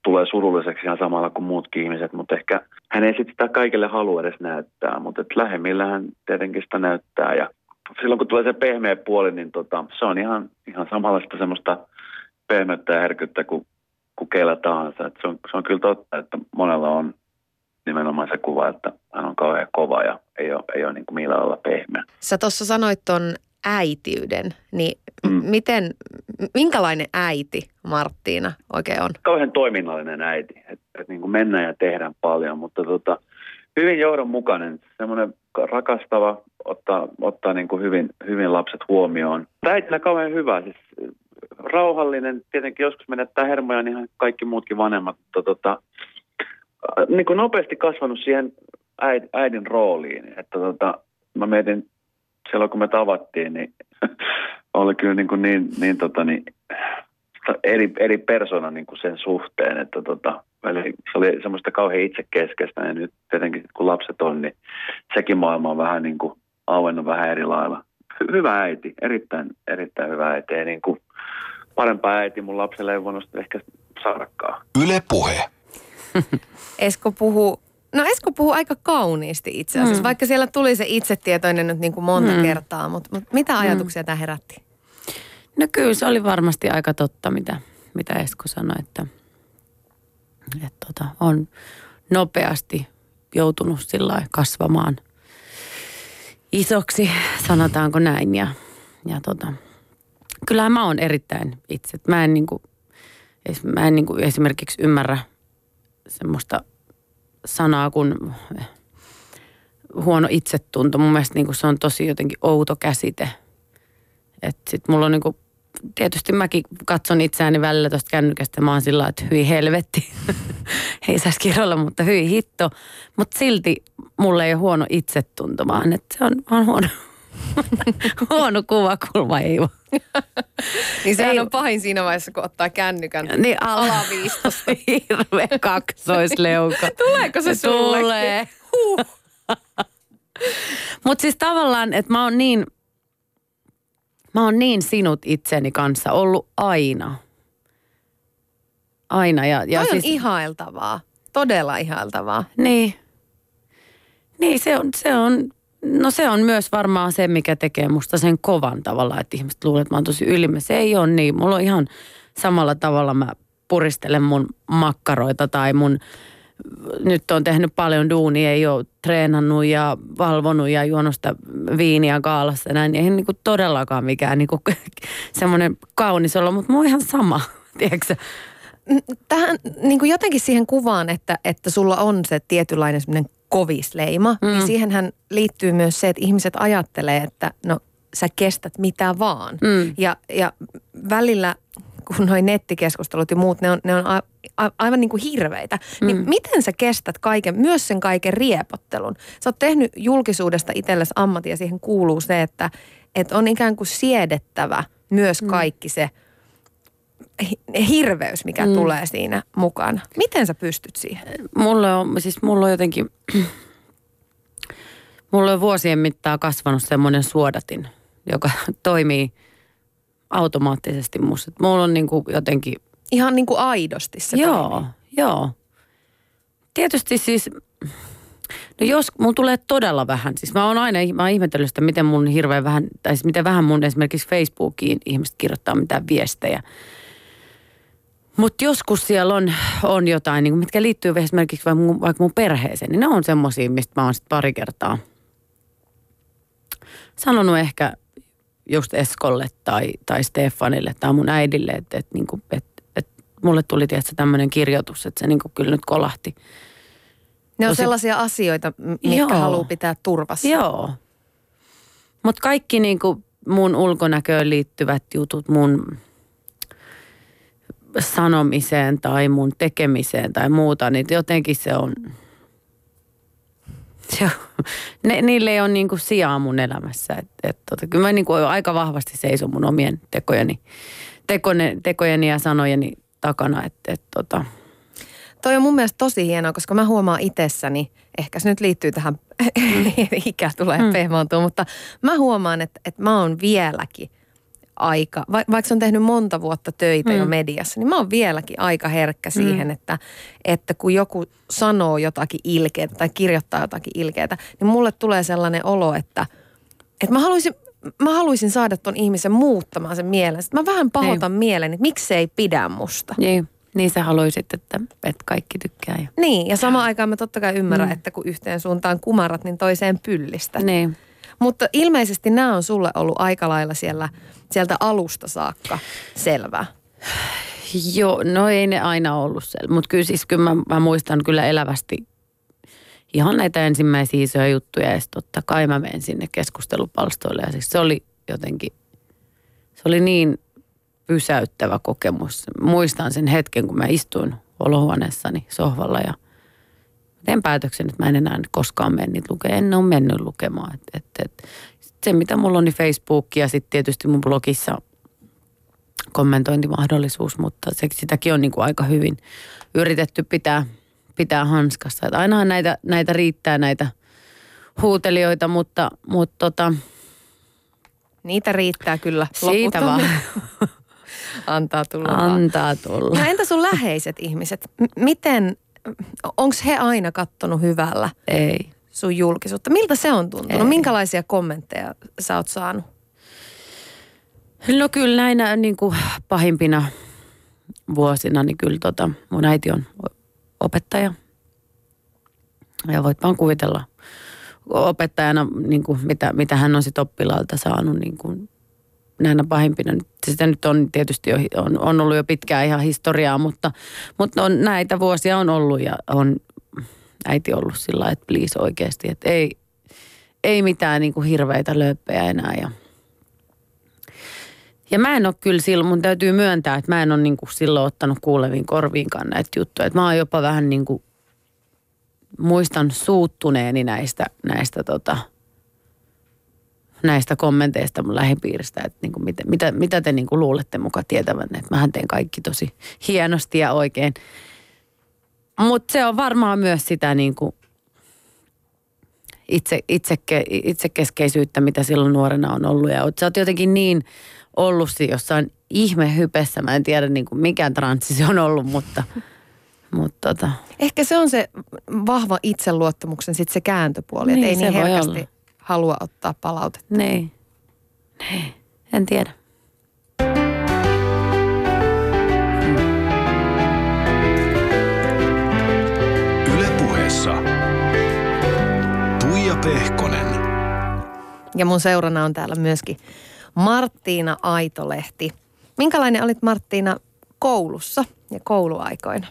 tulee surulliseksi ihan samalla kuin muutkin ihmiset, mutta ehkä hän ei sitten sitä kaikille halua edes näyttää, mutta lähemmillä hän tietenkin sitä näyttää ja silloin kun tulee se pehmeä puoli, niin tota, se on ihan, ihan samanlaista semmoista pehmeyttä ja herkyyttä kuin, kuin keillä tahansa. Et se, on, se on kyllä totta, että monella on nimenomaan se kuva, että hän on kauhean kova ja ei ole, ei ole niin kuin millään lailla pehmeä. Sä tuossa sanoit ton äitiyden, niin Mm. miten, minkälainen äiti Marttiina oikein on? Kauhean toiminnallinen äiti, että et niin kuin mennään ja tehdään paljon, mutta tota, hyvin johdonmukainen, semmoinen rakastava, ottaa, ottaa niin kuin hyvin, hyvin lapset huomioon. Äitinä kauhean hyvä, siis rauhallinen, tietenkin joskus menettää hermoja, niin ihan kaikki muutkin vanhemmat, mutta tota, niin kuin nopeasti kasvanut siihen äid, äidin rooliin, että tota, mä mietin silloin kun me tavattiin, niin oli kyllä niin, kuin niin, niin, tota, niin eri, eri persona niin kuin sen suhteen, että tota, se oli semmoista kauhean itsekeskeistä ja nyt tietenkin kun lapset on, niin sekin maailma on vähän niin kuin auennut vähän eri lailla. Hy- hyvä äiti, erittäin, erittäin hyvä äiti. Ei niin kuin parempaa äiti mun lapselle ei voinut ehkä saadakaan. Yle Puhe. Esko puhuu, no Esko puhuu aika kauniisti itse asiassa, mm. vaikka siellä tuli se itsetietoinen nyt niin kuin monta mm. kertaa, mutta, mutta mitä ajatuksia mm. tämä herätti? No kyllä se oli varmasti aika totta, mitä, mitä Esko sanoi, että, että tota, on nopeasti joutunut sillä kasvamaan isoksi, sanotaanko näin. Ja, ja tota, kyllähän mä oon erittäin itse. Mä en, niinku, mä en niinku esimerkiksi ymmärrä semmoista sanaa kuin huono itsetunto. Mun mielestä niinku se on tosi jotenkin outo käsite. Että sit mulla on niinku, tietysti mäkin katson itseäni välillä tuosta kännykästä. Mä oon sillä että hyi helvetti. Ei saisi kirjoilla, mutta hyi hitto. Mutta silti mulla ei ole huono itsetunto, vaan että se on vaan huono, huono kuvakulma, ei vaan. Niin sehän ei, on pahin siinä vaiheessa, kun ottaa kännykän niin ala, alaviistosta. Hirveä kaksoisleuka. Tuleeko se sulle? Tulee. Huh. Mutta siis tavallaan, että mä oon niin, mä oon niin sinut itseni kanssa ollut aina. Aina. Ja, ja Toi siis, on ihailtavaa. Todella ihailtavaa. Niin. Niin se on, se on, no se on myös varmaan se, mikä tekee musta sen kovan tavalla, että ihmiset luulee, että mä oon tosi ylimä. Se ei ole niin. Mulla on ihan samalla tavalla mä puristelen mun makkaroita tai mun, nyt on tehnyt paljon duunia, ei ole treenannut ja valvonut ja juonut sitä viiniä kaalassa ja näin. Ei niin kuin todellakaan mikään niin kuin semmoinen kaunis olla, mutta mulla on ihan sama, tiedätkö? Tähän niin kuin jotenkin siihen kuvaan, että, että sulla on se tietynlainen semmoinen kovisleima, mm. niin siihenhän liittyy myös se, että ihmiset ajattelee, että no sä kestät mitä vaan. Mm. Ja, ja välillä, kun noi nettikeskustelut ja muut, ne on, ne on a, a, aivan niin kuin hirveitä. Mm. Niin miten sä kestät kaiken, myös sen kaiken riepottelun? Sä oot tehnyt julkisuudesta itsellesi ammatin ja siihen kuuluu se, että, että on ikään kuin siedettävä myös kaikki se hirveys, mikä mm. tulee siinä mukana. Miten sä pystyt siihen? Mulla on, siis mulla on jotenkin, mulla on vuosien mittaan kasvanut semmoinen suodatin, joka toimii automaattisesti musta. Mulla on niinku jotenkin... Ihan niinku aidosti se Joo, toimii. joo. Tietysti siis, no jos mulla tulee todella vähän, siis mä oon aina, mä oon ihmetellyt sitä, miten mun hirveän vähän, tai siis miten vähän mun esimerkiksi Facebookiin ihmiset kirjoittaa mitään viestejä. Mutta joskus siellä on, on jotain, niin mitkä liittyy esimerkiksi vaikka mun, vaikka mun perheeseen, niin ne on semmosia, mistä mä oon sit pari kertaa sanonut ehkä just Eskolle tai, tai Stefanille tai mun äidille, että et, niinku, et, et mulle tuli tietysti tämmöinen kirjoitus, että se niinku kyllä nyt kolahti. Ne on Tosi... sellaisia asioita, mitkä haluaa pitää turvassa. Joo. Mutta kaikki niinku mun ulkonäköön liittyvät jutut, mun sanomiseen tai mun tekemiseen tai muuta, niin jotenkin se on, se on ne, niille ei ole niinku sijaa mun elämässä. Et, et, tota, kyllä mä niinku aika vahvasti seison mun omien tekojeni, tekone, tekojeni ja sanojeni takana. Et, et, tota. Toi on mun mielestä tosi hienoa, koska mä huomaan itsessäni, ehkä se nyt liittyy tähän, ikä tulee mm. pehmaantua, mutta mä huomaan, että, että mä oon vieläkin aika, va, vaikka se on tehnyt monta vuotta töitä mm. jo Mm. mediassa, niin mä oon vieläkin aika herkkä siihen, Mm. että, että kun joku sanoo jotakin ilkeätä tai kirjoittaa jotakin ilkeätä, niin mulle tulee sellainen olo, että, että mä haluaisin, mä haluaisin saada ton ihmisen muuttamaan sen mielen. Sitten mä vähän pahoitan Niin. mielen, että miksi se ei pidä musta. Niin, niin sä haluaisit, että, että kaikki tykkää. Ja... Niin, ja samaan aikaan mä totta kai ymmärrän, Mm. että kun yhteen suuntaan kumarat, niin toiseen pyllistä. Niin. Mutta ilmeisesti nämä on sulle ollut aika lailla siellä, sieltä alusta saakka selvää. Joo, no ei ne aina ollut siellä, mutta kyllä siis kyllä mä, mä muistan kyllä elävästi ihan näitä ensimmäisiä isoja juttuja ja sitten totta kai mä menen sinne keskustelupalstoille ja siis se oli jotenkin, se oli niin pysäyttävä kokemus. Muistan sen hetken, kun mä istuin olohuoneessani sohvalla ja teen päätöksen, että mä en enää koskaan mene niitä lukemaan. En ole mennyt lukemaan. Et, et, et. Se, mitä mulla on, niin Facebook ja sitten tietysti mun blogissa kommentointimahdollisuus, mutta se, sitäkin on niin kuin aika hyvin yritetty pitää, pitää hanskassa. Et ainahan näitä, näitä riittää, näitä huutelijoita, mutta, mutta tota, Niitä riittää kyllä siitä vaan loputtomiin. Antaa tulla vaan. antaa tulla. No entä sun läheiset ihmiset? M- miten, onko he aina kattonut hyvällä Ei. sun julkisuutta? Miltä se on tuntunut? Ei. Minkälaisia kommentteja sä oot saanut? No kyllä näinä niin kuin pahimpina vuosina, niin kyllä tota, mun äiti on opettaja. Ja voit vaan kuvitella opettajana, niin kuin mitä, mitä hän on sit oppilaalta saanut niin kuin näinä pahimpina. Sitä nyt on tietysti jo, on, on ollut jo pitkään ihan historiaa, mutta, mutta on, näitä vuosia on ollut ja on äiti ollut sillä lailla, että please oikeasti, että ei, ei mitään niin kuin hirveitä lööppejä enää ja Ja mä en ole kyllä silloin, mun täytyy myöntää, että mä en ole niin kuin silloin ottanut kuuleviin korviinkaan näitä juttuja. Että mä oon jopa vähän niin kuin, muistan suuttuneeni näistä, näistä, tota, näistä kommenteista mun lähipiiristä. Että niin kuin mitä, mitä, mitä te niin kuin luulette muka tietävänne, että mähän teen kaikki tosi hienosti ja oikein. Mutta se on varmaan myös sitä niin kuin itse, itseke, itsekeskeisyyttä, mitä silloin nuorena on ollut. Ja sä oot jotenkin niin ollut jossain ihmehypessä. Mä en tiedä niin kuin mikä transsi se on ollut, mutta, mutta tota. Ehkä se on se vahva itseluottamuksen sit se kääntöpuoli, Niin, että ei se niin voi herkästi olla. halua ottaa palautetta. Niin. Niin. En tiedä. Yle Puheessa Tuija Pehkonen. Ja mun seurana on täällä myöskin Marttiina Aitolehti. Minkälainen olit Marttiina koulussa ja kouluaikoina?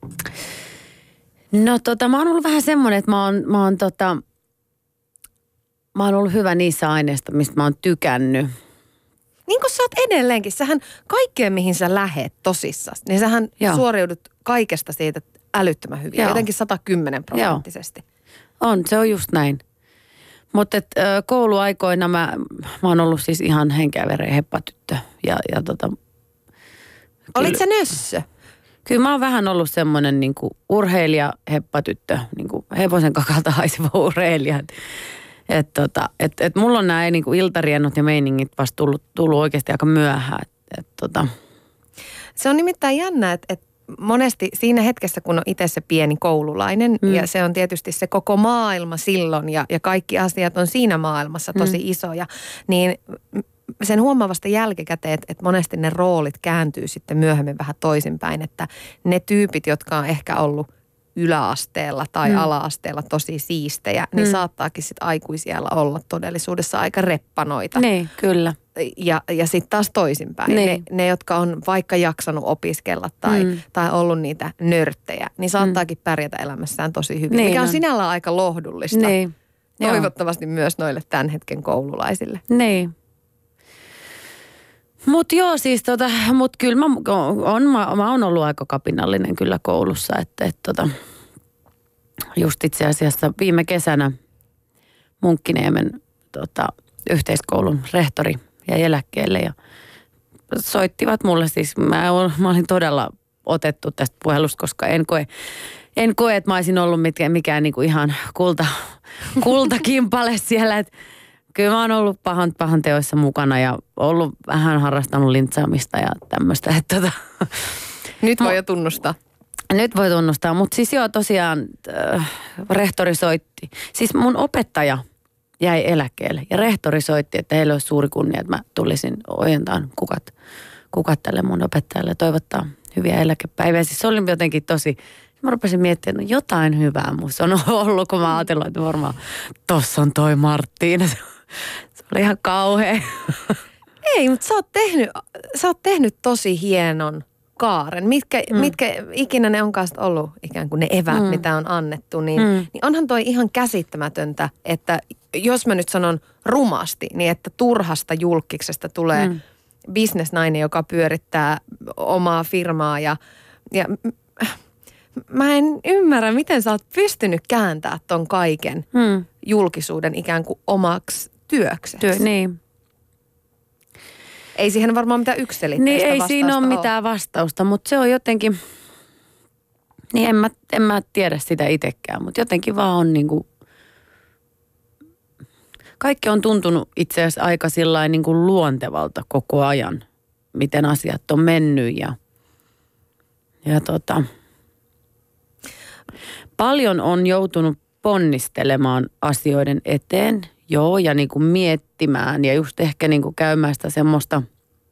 No tota, mä oon ollut vähän semmoinen, että mä oon, mä oon tota, mä oon ollut hyvä niissä aineista, mistä mä oon tykännyt. Niin kuin sä oot edelleenkin, sähän kaikkeen mihin sä lähet tosissaan, niin sähän Joo. suoriudut kaikesta siitä älyttömän hyvin. Joo. Jotenkin sata kymmenen prosenttisesti. On, se on just näin. Mutta kouluaikoina mä, mä oon ollut siis ihan henkeä veren heppatyttö. Ja, ja tota, Olit sä nössö? Kyllä mä oon vähän ollut semmoinen niinku urheilija, heppatyttö, niinku hevosen kakalta haiseva urheilija. Että et, tota, et, et mulla on nämä niinku iltariennot ja meiningit vasta tullut, tullut oikeasti aika myöhään. Et, et, tota. Se on nimittäin jännä, että, että monesti siinä hetkessä, kun on itse se pieni koululainen, mm. ja se on tietysti se koko maailma silloin, ja, ja kaikki asiat on siinä maailmassa tosi mm. isoja, niin sen huomaavasta jälkikäteen, että, että monesti ne roolit kääntyy sitten myöhemmin vähän toisinpäin, että ne tyypit, jotka on ehkä ollut yläasteella tai mm. ala-asteella tosi siistejä, niin mm. saattaakin sitten aikuisiällä olla todellisuudessa aika reppanoita. Niin, kyllä. Ja, ja sitten taas toisinpäin. Niin. Ne, ne, jotka on vaikka jaksanut opiskella tai, mm. tai ollut niitä nörttejä, niin saattaakin mm. pärjätä elämässään tosi hyvin. Niin mikä on, on sinällään aika lohdullista. Niin. Toivottavasti Joo. myös noille tämän hetken koululaisille. Niin. Mut joo siis tota, mut kyllä mä, on, mä, mä oon ollut aika kapinallinen kyllä koulussa, että et, tota, just itse asiassa viime kesänä Munkkiniemen tota, yhteiskoulun rehtori jäi eläkkeelle ja soittivat mulle siis, mä, ol, mä olin todella otettu tästä puhelusta, koska en koe, en koe että mä olisin ollut mikään, mikään niinku ihan kulta, kultakimpale siellä, että Kyllä mä oon ollut pahan, pahan teoissa mukana ja ollut vähän harrastanut lintsaamista ja tämmöistä. Että tota. Nyt voi jo tunnustaa. Nyt voi tunnustaa, mutta siis joo tosiaan äh, rehtori soitti. Siis mun opettaja jäi eläkkeelle ja rehtori soitti, että heillä olisi suuri kunnia, että mä tulisin ojentaan kukat, kukat tälle mun opettajalle toivottaa hyviä eläkepäiviä. Siis se oli jotenkin tosi, mä rupesin miettimään, että no jotain hyvää musta on ollut, kun mä ajattelin, että varmaan tossa on toi Marttiina. Se oli ihan kauhea. Ei, mutta sä oot tehnyt, sä oot tehnyt tosi hienon kaaren. Mitkä, mm. mitkä ikinä ne onkaan ollut ikään kuin ne eväät, mm. mitä on annettu, niin, mm. niin onhan toi ihan käsittämätöntä, että jos mä nyt sanon rumasti, niin että turhasta julkiksesta tulee mm. bisnesnainen, joka pyörittää omaa firmaa ja, ja mä en ymmärrä, miten sä oot pystynyt kääntämään ton kaiken mm. julkisuuden ikään kuin omaksi työksesi. Työ, niin. Ei siihen varmaan mitään yksiselitteistä niin, ei vastausta siinä ole ole. mitään vastausta, mutta se on jotenkin, niin en mä, en mä tiedä sitä itsekään, mutta jotenkin vaan on niin kuin, kaikki on tuntunut itse asiassa aika sillain niin kuin luontevalta koko ajan, miten asiat on mennyt ja, ja tota, paljon on joutunut ponnistelemaan asioiden eteen, joo, ja niin kuin miettimään ja just ehkä niin kuin käymään sitä semmoista,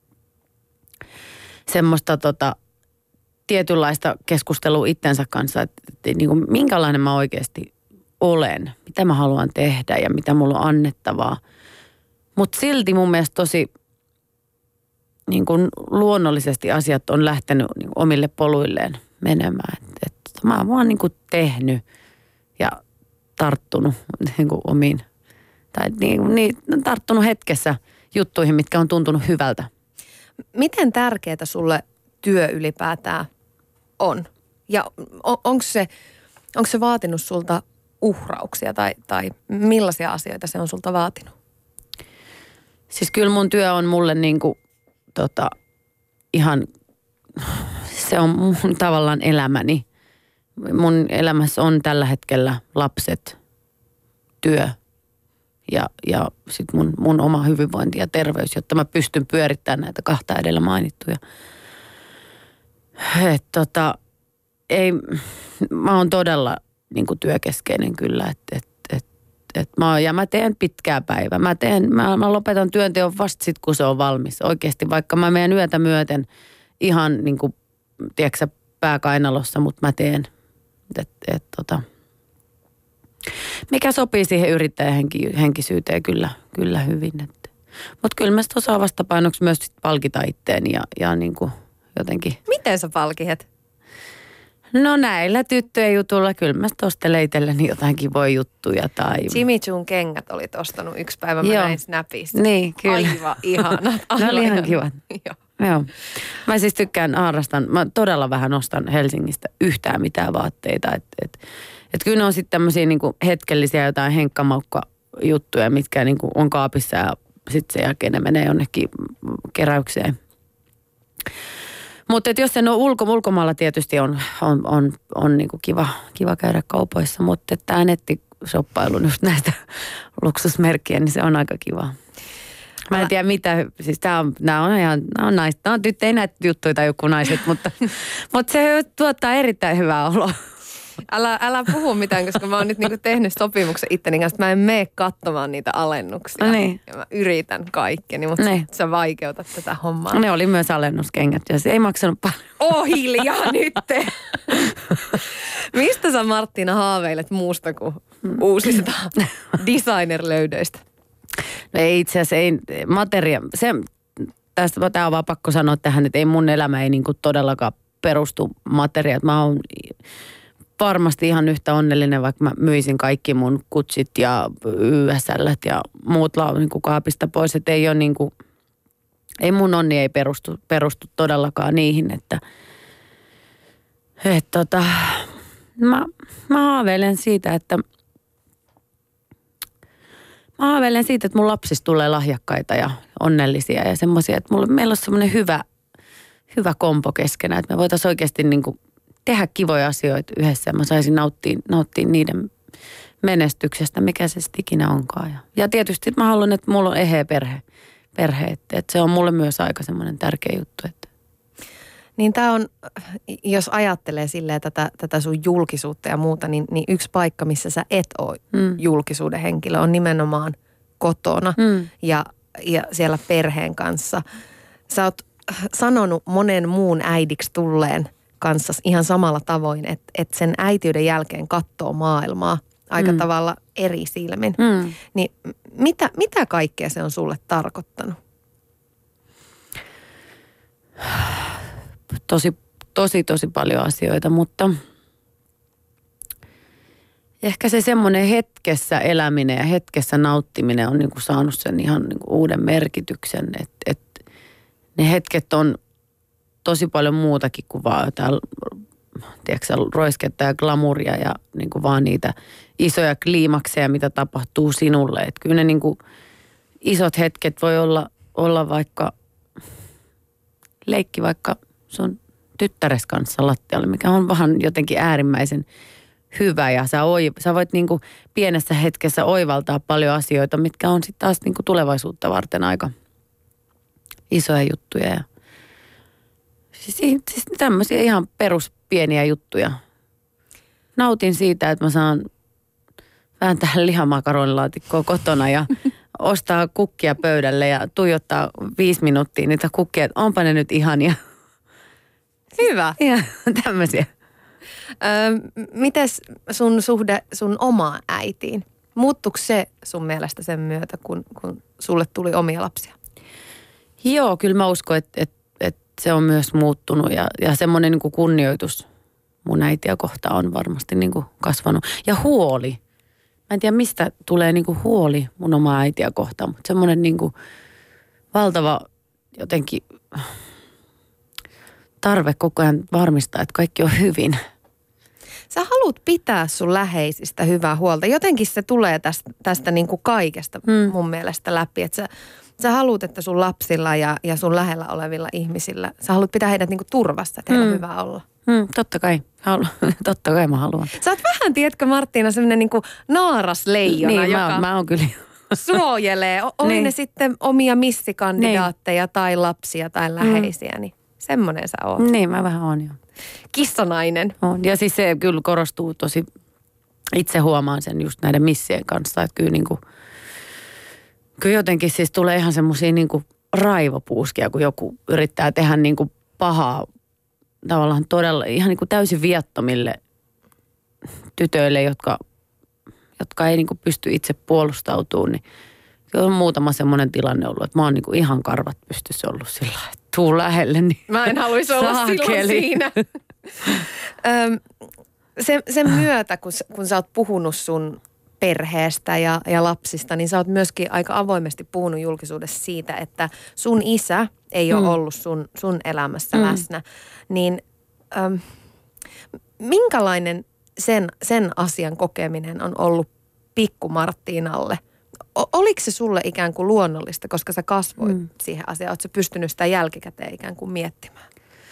semmoista tota, tietynlaista keskustelua itsensä kanssa, että, että niin kuin minkälainen mä oikeasti olen, mitä mä haluan tehdä ja mitä mulla on annettavaa. Mutta silti mun mielestä tosi niin kuin luonnollisesti asiat on lähtenyt niin kuin omille poluilleen menemään. Et, et mä oon vaan niin kuin tehnyt ja tarttunut niin kuin omiin, tai niin, niin, tarttunut hetkessä juttuihin, mitkä on tuntunut hyvältä. Miten tärkeää sulle työ ylipäätään on? Ja on, onko se, onko se vaatinut sulta uhrauksia tai, tai millaisia asioita se on sulta vaatinut? Siis kyllä mun työ on mulle niin kuin, tota, ihan, se on mun tavallaan elämäni. Mun elämässä on tällä hetkellä lapset, työ ja, ja sitten mun, mun oma hyvinvointi ja terveys, jotta mä pystyn pyörittämään näitä kahta edellä mainittuja. Et, tota, ei, mä oon todella niin kuin työkeskeinen kyllä, että et, et, et mä, ja mä teen pitkää päivää. Mä, teen, mä, mä lopetan työnteon vasta sit, kun se on valmis. Oikeasti, vaikka mä menen yötä myöten ihan niin kuin, tiedätkö, pääkainalossa, mutta mä teen. Et, et, tota, mikä sopii siihen yrittäjän henki, henkisyyteen kyllä, kyllä hyvin. Mutta kyllä mä sitten osaan vastapainoksi myös sit palkita itteeni ja, ja niin kuin jotenkin. Miten sä palkihet? No näillä tyttöjen jutulla kyllä mä sitten ostelen itselleni jotain kivoja juttuja. Tai Jimmy Choon kengät olit ostanut yksi päivä, mä Joo. näin Snapista. Niin, kyllä. Aivan ihanat. Ne oli ihan kivat. Joo. Joo. Mä siis tykkään, harrastan, mä todella vähän ostan Helsingistä yhtään mitään vaatteita. Että et, et kyllä ne on sitten tämmöisiä niinku hetkellisiä jotain henkkamaukka-juttuja, mitkä niinku on kaapissa ja sitten sen jälkeen ne menee jonnekin keräykseen. Mutta jos se on ulko, ulkomailla tietysti on, on, on, on niinku kiva, kiva käydä kaupoissa, mutta tämä nettishoppailu just näistä luksusmerkkiä, niin se on aika kiva. Mä en tiedä mitä, siis tää on, nää on ihan, nää on nais, nää on tyttöjä näitä juttuja tai joku naiset, mutta, mutta se tuottaa erittäin hyvää oloa. Älä, älä puhu mitään, koska mä oon nyt niinku tehnyt sopimuksen itteni kanssa, että mä en mene katsomaan niitä alennuksia. No niin. Ja mä yritän kaikkeni, mutta niin. sä vaikeutat tätä hommaa. Ne oli myös alennuskengät ja se ei maksanut paljon. Oh, hiljaa nyt! Mistä sä Marttiina haaveilet muusta kuin uusista designer-löydöistä? No ei itse asiassa, ei materia, se, tästä tämä on vaan pakko sanoa tähän, että ei mun elämä ei niinku todellakaan perustu materiaaliin. Mä oon varmasti ihan yhtä onnellinen, vaikka mä myisin kaikki mun kutsit ja Y S L:t ja muut niinku kaapista pois. Että ei ole niinku, ei mun onni ei perustu, perustu todellakaan niihin, että et tota, mä, mä haaveilen siitä, että Mä haaveilen siitä, että mun lapsista tulee lahjakkaita ja onnellisia ja semmoisia, että mulla, meillä on semmoinen hyvä, hyvä kompo keskenään, että me voitaisiin oikeasti niin kuin tehdä kivoja asioita yhdessä ja mä saisin nauttia, nauttia niiden menestyksestä, mikä se sitten ikinä onkaan. Ja, ja tietysti mä haluan, että mulla on eheä perhe, perhe että, että se on mulle myös aika semmoinen tärkeä juttu. Että. Niin tämä on, jos ajattelee silleen tätä, tätä sun julkisuutta ja muuta, niin, niin yksi paikka, missä sä et ole mm. julkisuuden henkilö, on nimenomaan kotona mm. ja, ja siellä perheen kanssa. Sä oot sanonut monen muun äidiksi tulleen kanssa ihan samalla tavoin, että, että sen äitiyden jälkeen katsoo maailmaa aika mm. tavalla eri silmin. Mm. Niin mitä, mitä kaikkea se on sulle tarkoittanut? Tosi, tosi, tosi paljon asioita, mutta ehkä se semmoinen hetkessä eläminen ja hetkessä nauttiminen on niin kuin saanut sen ihan niin kuin uuden merkityksen, että, että ne hetket on tosi paljon muutakin kuin vaan jotain, tiedätkö, roisketta ja glamuria ja niin kuin vaan niitä isoja kliimakseja, mitä tapahtuu sinulle. Että kyllä ne niin kuin isot hetket voi olla, olla vaikka leikki vaikka sun tyttäres kanssa lattialle, mikä on vähän jotenkin äärimmäisen hyvä ja sä, oi, sä voit niin kuin pienessä hetkessä oivaltaa paljon asioita, mitkä on sitten taas niin kuin tulevaisuutta varten aika isoja juttuja. Ja siis, siis tämmöisiä ihan peruspieniä juttuja. Nautin siitä, että mä saan vääntää lihamakaronilaattikkoa kotona ja ostaa kukkia pöydälle ja tuijottaa viisi minuuttia niitä kukkia, että onpa ne nyt ihania. Hyvä. Ja tämmöisiä. Öö, mites sun suhde sun omaan äitiin? Muuttuiko se sun mielestä sen myötä, kun, kun sulle tuli omia lapsia? Joo, kyllä mä uskon, että, että, että se on myös muuttunut ja, ja semmoinen niin kuin kunnioitus mun äitiä kohtaan on varmasti niin kuin kasvanut. Ja huoli. Mä en tiedä, mistä tulee niin kuin huoli mun omaa äitiä kohtaan, mutta semmoinen niin kuin valtava jotenkin tarve koko ajan varmistaa, että kaikki on hyvin. Sä haluat pitää sun läheisistä hyvää huolta. Jotenkin se tulee tästä, tästä niin kuin kaikesta mm. mun mielestä läpi. Että sä, sä haluat, että sun lapsilla ja, ja sun lähellä olevilla ihmisillä, sä haluat pitää heidät niin kuin turvassa, että heillä mm. on hyvä olla. Mm, totta kai. Halu, totta kai mä haluan. Sä oot vähän, tiedätkö Marttiina, semmoinen niin kuin naarasleijona, niin, joka mä, mä oon kyllä. suojelee. Oli niin. ne sitten omia missikandidaatteja niin. tai lapsia tai läheisiä, mm. niin semmoinen sä oot. Niin, mä vähän oon jo. Kissanainen. On. Ja siis se kyllä korostuu tosi, itse huomaan sen just näiden missien kanssa, että kyllä, niin kuin, kyllä jotenkin siis tulee ihan semmoisia niin kuin raivopuuskia, kun joku yrittää tehdä niin kuin pahaa tavallaan todella ihan niin kuin täysin viattomille tytöille, jotka, jotka ei niin kuin pysty itse puolustautumaan, niin on muutama semmoinen tilanne ollut, että mä oon niin kuin ihan karvat pystyssä ollut sillä lailla, että tuu lähelle. Niin mä en haluaisi olla saakeli. Silloin siinä. Öm, sen, sen myötä, kun, kun sä oot puhunut sun perheestä ja, ja lapsista, niin sä oot myöskin aika avoimesti puhunut julkisuudessa siitä, että sun isä ei ole mm. ollut sun, sun elämässä mm. läsnä. Niin öm, minkälainen sen, sen asian kokeminen on ollut pikku Marttiinalle? Oliko se sulle ikään kuin luonnollista, koska sä kasvoit mm. siihen asiaan? Oletko sä pystynyt sitä jälkikäteen ikään kuin miettimään?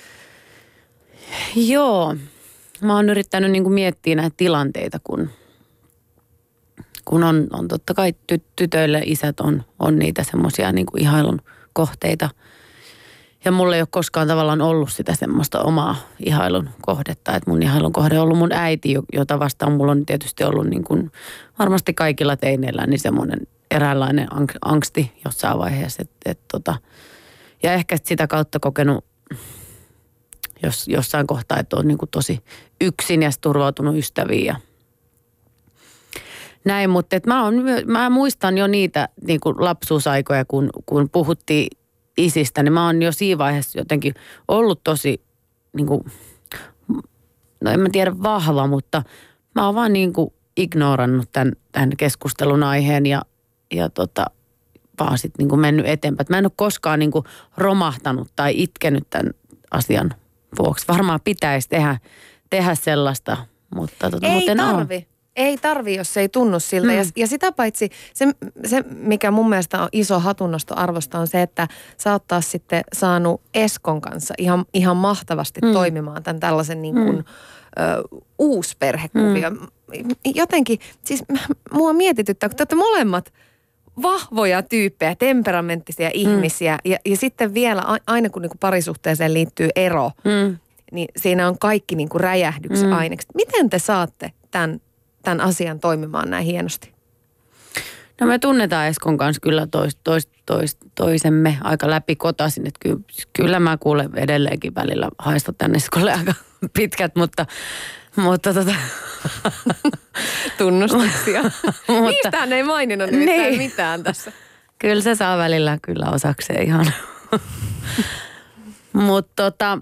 Joo. Mä oon yrittänyt niin kuin miettiä näitä tilanteita, kun, kun on, on totta kai ty, tytöille isät on, on niitä semmoisia niin kuin ihailun kohteita. Ja mulla ei ole koskaan tavallaan ollut sitä semmoista omaa ihailun kohdetta. Että mun ihailun kohde on ollut mun äiti, jota vastaan mulla on tietysti ollut niin kuin varmasti kaikilla teineillä niin semmoinen eräänlainen angsti jossain vaiheessa. Et, et tota, ja ehkä sitä kautta kokenut jos, jossain kohtaa, että on niin kuin tosi yksin ja turvautunut ystäviin ja näin. Mutta et mä, on, mä muistan jo niitä niin kuin lapsuusaikoja, kun, kun puhuttiin isistä, niin mä oon jo siinä vaiheessa jotenkin ollut tosi, niin kuin, no en mä tiedä vahva, mutta mä oon vaan niin kuin ignorannut tämän, tämän keskustelun aiheen ja, ja tota, vaan sitten niin kuin mennyt eteenpäin. Mä en ole koskaan niin kuin romahtanut tai itkenyt tämän asian vuoksi. Varmaan pitäisi tehdä, tehdä sellaista, mutta tota, ei tarvi. Ei tarvi, jos ei tunnu siltä. Mm. Ja, ja sitä paitsi se, se, mikä mun mielestä on iso hatunnosto arvosta, on se, että sä oot taas sitten saanut Eskon kanssa ihan, ihan mahtavasti mm. toimimaan tämän tällaisen niin kuin, mm. ö, uusperhekuvio. Mm. jotenkin, siis mua mietityttää, kun te olette molemmat vahvoja tyyppejä, temperamenttisia ihmisiä mm. ja, ja sitten vielä aina kun niinku parisuhteeseen liittyy ero, mm. niin siinä on kaikki niinku räjähdyksen mm. ainekset. Miten te saatte tämän, tämän asian toimimaan näin hienosti? No me tunnetaan Eskon kanssa kyllä tois, tois, tois, toisemme aika läpikotaisin, että kyllä, kyllä mä kuulen edelleenkin välillä haista tänne Eskolle aika pitkät, mutta mutta tota... tunnustuksia. Niistähän ei maininnut nimittäin niin. mitään tässä. Kyllä se saa välillä kyllä osakseen ihan. Mutta tota...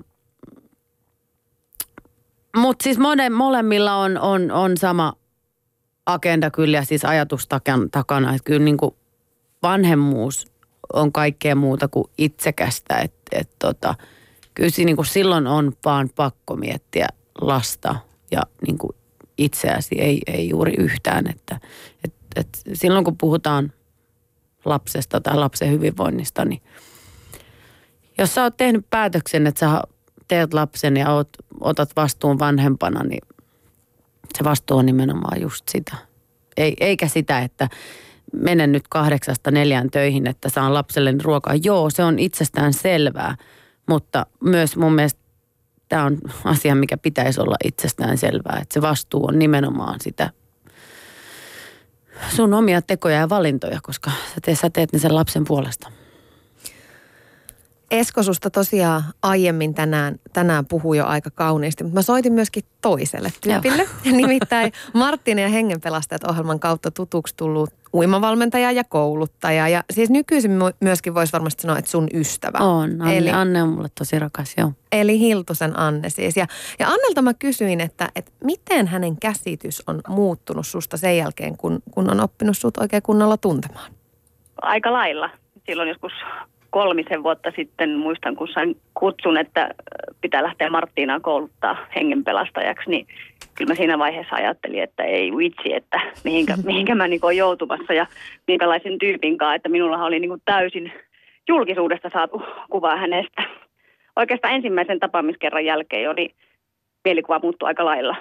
Mutta siis mole, molemmilla on, on, on sama agenda kyllä ja siis ajatus takana. Että kyllä niin kuin vanhemmuus on kaikkea muuta kuin itsekästä. Että et tota, kyllä niin kuin silloin on vaan pakko miettiä lasta. Ja niin kuin itseäsi ei, ei juuri yhtään, että et, et silloin kun puhutaan lapsesta tai lapsen hyvinvoinnista, niin jos sä oot tehnyt päätöksen, että sä teet lapsen ja oot, otat vastuun vanhempana, niin se vastuu on nimenomaan just sitä. Ei, eikä sitä, että menen nyt kahdeksasta neljään töihin, että saan lapselle ruokaa. Joo, se on itsestään selvää, mutta myös mun mielestä tämä on asia, mikä pitäisi olla itsestään selvää, että se vastuu on nimenomaan sitä sun omia tekoja ja valintoja, koska sä teet, sä teet ne sen lapsen puolesta. Esko, susta tosiaan aiemmin tänään, tänään puhui jo aika kauniisti, mutta mä soitin myöskin toiselle tyypille. Nimittäin Marttiina ja Hengenpelastajat -ohjelman kautta tutuksi tullut uimavalmentaja ja kouluttaja. Ja siis nykyisin myöskin voisi varmasti sanoa, että sun ystävä. On. Anne, eli, Anne on mulle tosi rakas, joo. Eli Hiltusen Anne siis. Ja, ja Annelta mä kysyin, että, että miten hänen käsitys on muuttunut susta sen jälkeen, kun, kun on oppinut sut oikein kunnolla tuntemaan? Aika lailla. Silloin joskus kolmisen vuotta sitten muistan, kun sain kutsun, että pitää lähteä Marttiinaa kouluttaa hengenpelastajaksi, niin kyllä mä siinä vaiheessa ajattelin, että ei vitsi, että mihinkä, mihinkä mä niin olen joutumassa ja minkälaisen tyypin kanssa, että minullahan oli niin täysin julkisuudesta saatu kuvaa hänestä. Oikeastaan ensimmäisen tapaamiskerran jälkeen oli mielikuva muuttui aika lailla,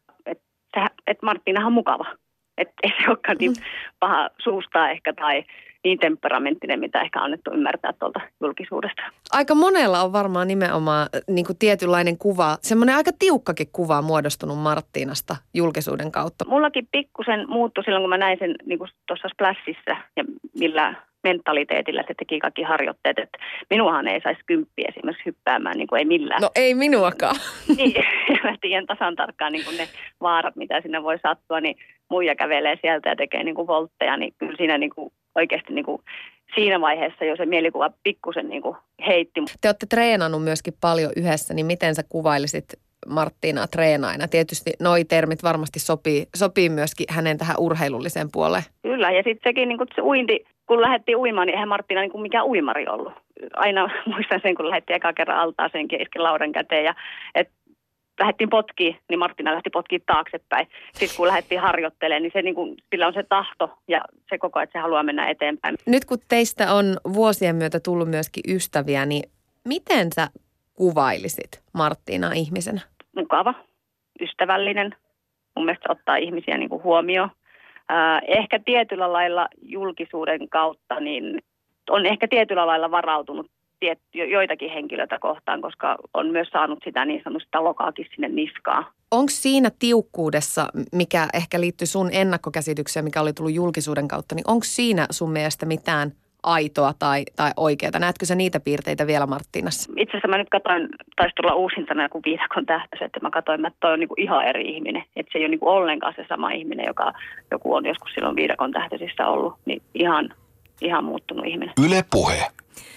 että et Marttiinahan on mukava, että ei se olekaan niin paha suustaa ehkä tai niin temperamenttinen, mitä ehkä annettu ymmärtää tuolta julkisuudesta. Aika monella on varmaan nimenomaan niin kuin tietynlainen kuva, semmoinen aika tiukkakin kuva muodostunut Marttiinasta julkisuuden kautta. Mullakin pikkusen muuttui silloin, kun mä näin sen niin kuin tuossa Splashissa ja millä mentaliteetillä se teki kaikki harjoitteet, että minuahan ei saisi kymppiä esimerkiksi hyppäämään, niin kuin ei millään. No ei minuakaan. Niin, ja mä tiedän tasan tarkkaan niin kuin ne vaarat, mitä sinne voi sattua, niin muija kävelee sieltä ja tekee niin kuin voltteja, niin kyllä siinä niin kuin oikeasti niin kuin siinä vaiheessa jo se mielikuva pikkusen niin kuin heitti. Te olette treenannut myöskin paljon yhdessä, niin miten sä kuvailisit Marttiinaa treenaajana? Tietysti noi termit varmasti sopii, sopii myöskin hänen tähän urheilulliseen puoleen. Kyllä, ja sitten sekin niin kuin se uinti, kun lähdettiin uimaan, niin eihän Marttiina niin kuin mikään uimari ollut. Aina muistan sen, kun lähdettiin eka kerran altaaseenkin isken laudan käteen ja et lähdettiin potkiin, niin Marttiina lähti potkiin taaksepäin. Sitten kun lähdettiin harjoittelemaan, niin, se, niin kuin, sillä on se tahto ja se koko, että se haluaa mennä eteenpäin. Nyt kun teistä on vuosien myötä tullut myöskin ystäviä, niin miten sä kuvailisit Marttiinaa ihmisenä? Mukava, ystävällinen, mun mielestä ottaa ihmisiä niin kuin huomioon. Äh, ehkä tietyllä lailla julkisuuden kautta, niin on ehkä tietyllä lailla varautunut joitakin henkilöitä kohtaan, koska on myös saanut sitä niin sanotusta lokaakin sinne niskaan. Onko siinä tiukkuudessa, mikä ehkä liittyy sun ennakkokäsitykseen, mikä oli tullut julkisuuden kautta, niin onko siinä sun mielestä mitään aitoa tai, tai oikeaa? Näetkö sä niitä piirteitä vielä Marttiinassa? Itse asiassa mä nyt katsoin, taisi tulla uusintana joku Viidakon tähtös, että mä katsoin, että toi on niinku ihan eri ihminen. Että se ei ole niinku ollenkaan se sama ihminen, joka joku on joskus silloin Viidakon tähtöisissä ollut. Niin ihan, ihan muuttunut ihminen. Yle Puhe.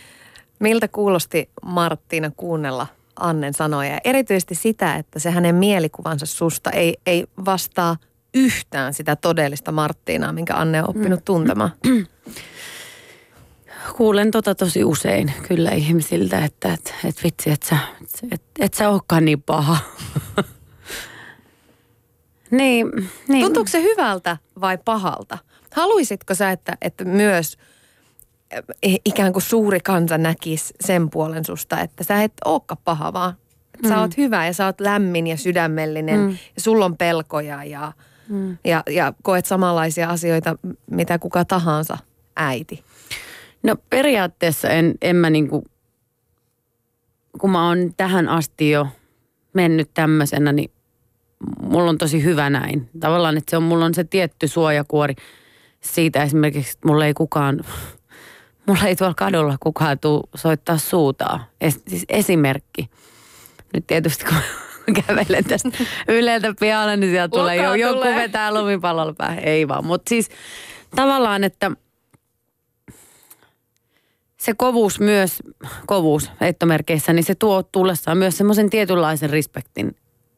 Miltä kuulosti Marttiina kuunnella Annen sanoja? Ja erityisesti sitä, että se hänen mielikuvansa susta ei, ei vastaa yhtään sitä todellista Marttiinaa, minkä Anne on oppinut tuntemaan. Kuulen tota tosi usein kyllä ihmisiltä, että et, et vitsi, että sä, et, et sä olekaan niin paha. niin, niin. Tuntuuko se hyvältä vai pahalta? Haluaisitko sä, että, että myös ikään kuin suuri kansa näkisi sen puolen susta, että sä et olekaan paha, vaan että mm. sä oot hyvä ja sä oot lämmin ja sydämellinen mm. ja sulla on pelkoja ja mm. ja, ja koet samanlaisia asioita, mitä kuka tahansa äiti? No periaatteessa en, en mä niinku, kun mä oon tähän asti jo mennyt tämmöisenä, niin mulla on tosi hyvä näin. Tavallaan, että se on, mulla on se tietty suojakuori siitä esimerkiksi, että mulla ei kukaan, mulla ei tuolla kadulla kukaan tuu soittaa suutaa. Es, siis esimerkki. Nyt tietysti kun kävelen tästä Yleltä pihalle, niin sieltä tulee jo, joku vetää lumipallolla päähän. Ei vaan, mutta siis tavallaan, että se kovuus myös, kovuus heittomerkeissä, niin se tuo tullessaan myös semmoisen tietynlaisen respektin.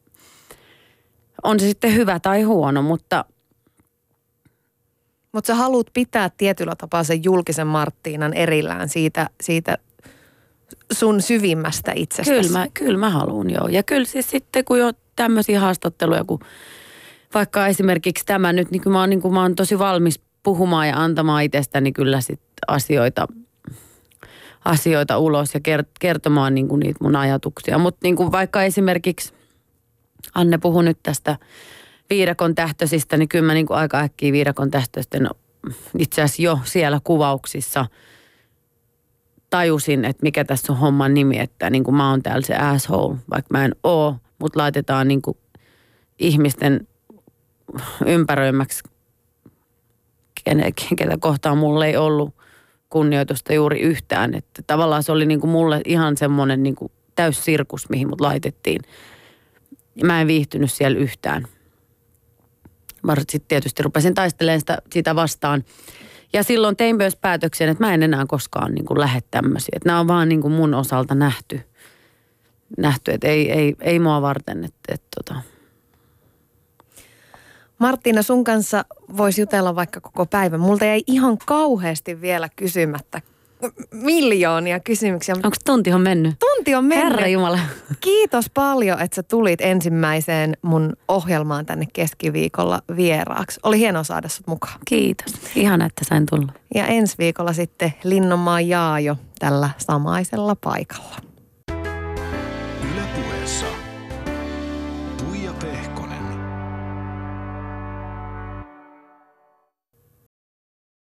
On se sitten hyvä tai huono, mutta... Mutta sä haluat pitää tietyllä tapaa sen julkisen Marttiinan erillään siitä, siitä sun syvimmästä itsestäsi. Kyllä mä, kyllä mä haluan, joo. Ja kyllä siis sitten, kun jo tämmöisiä haastatteluja, kun vaikka esimerkiksi tämä nyt, niin kyllä mä oon, niin kuin mä oon tosi valmis puhumaan ja antamaan itsestäni kyllä sitten asioita... asioita ulos ja kertomaan niin kuin niitä mun ajatuksia. Mutta niin kuin vaikka esimerkiksi Anne puhui nyt tästä viidakon tähtöisistä, niin kyllä mä niin kuin aika äkkiä viidakon tähtöisten itse asiassa jo siellä kuvauksissa tajusin, että mikä tässä on homman nimi, että niin kuin mä oon täällä se asshole, vaikka mä en oo, mutta laitetaan niin kuin ihmisten ympäröimäksi, ketä kohtaan mulla ei ollut kunnioitusta juuri yhtään. Että tavallaan se oli niin kuin mulle ihan semmoinen niin kuin täyssirkus, mihin mut laitettiin. Ja mä en viihtynyt siellä yhtään. Mä sitten tietysti rupesin taistelemaan sitä, sitä vastaan. Ja silloin tein myös päätöksen, että mä en enää koskaan niin kuin lähde tämmöisiä. Että nämä on vaan niin kuin mun osalta nähty. Nähty, että ei, ei, ei mua varten. Että, että, tota. Marttiina, sun kanssa voisi jutella vaikka koko päivän. Multa jäi ihan kauheasti vielä kysymättä miljoonia kysymyksiä. Onko tunti on mennyt? Tunti on mennyt. Herra Jumala. Kiitos paljon, että sä tulit ensimmäiseen mun ohjelmaan tänne keskiviikolla vieraaksi. Oli hienoa saada sut mukaan. Kiitos. Ihana, että sain tulla. Ja ensi viikolla sitten Linnanmaan Jaajo tällä samaisella paikalla.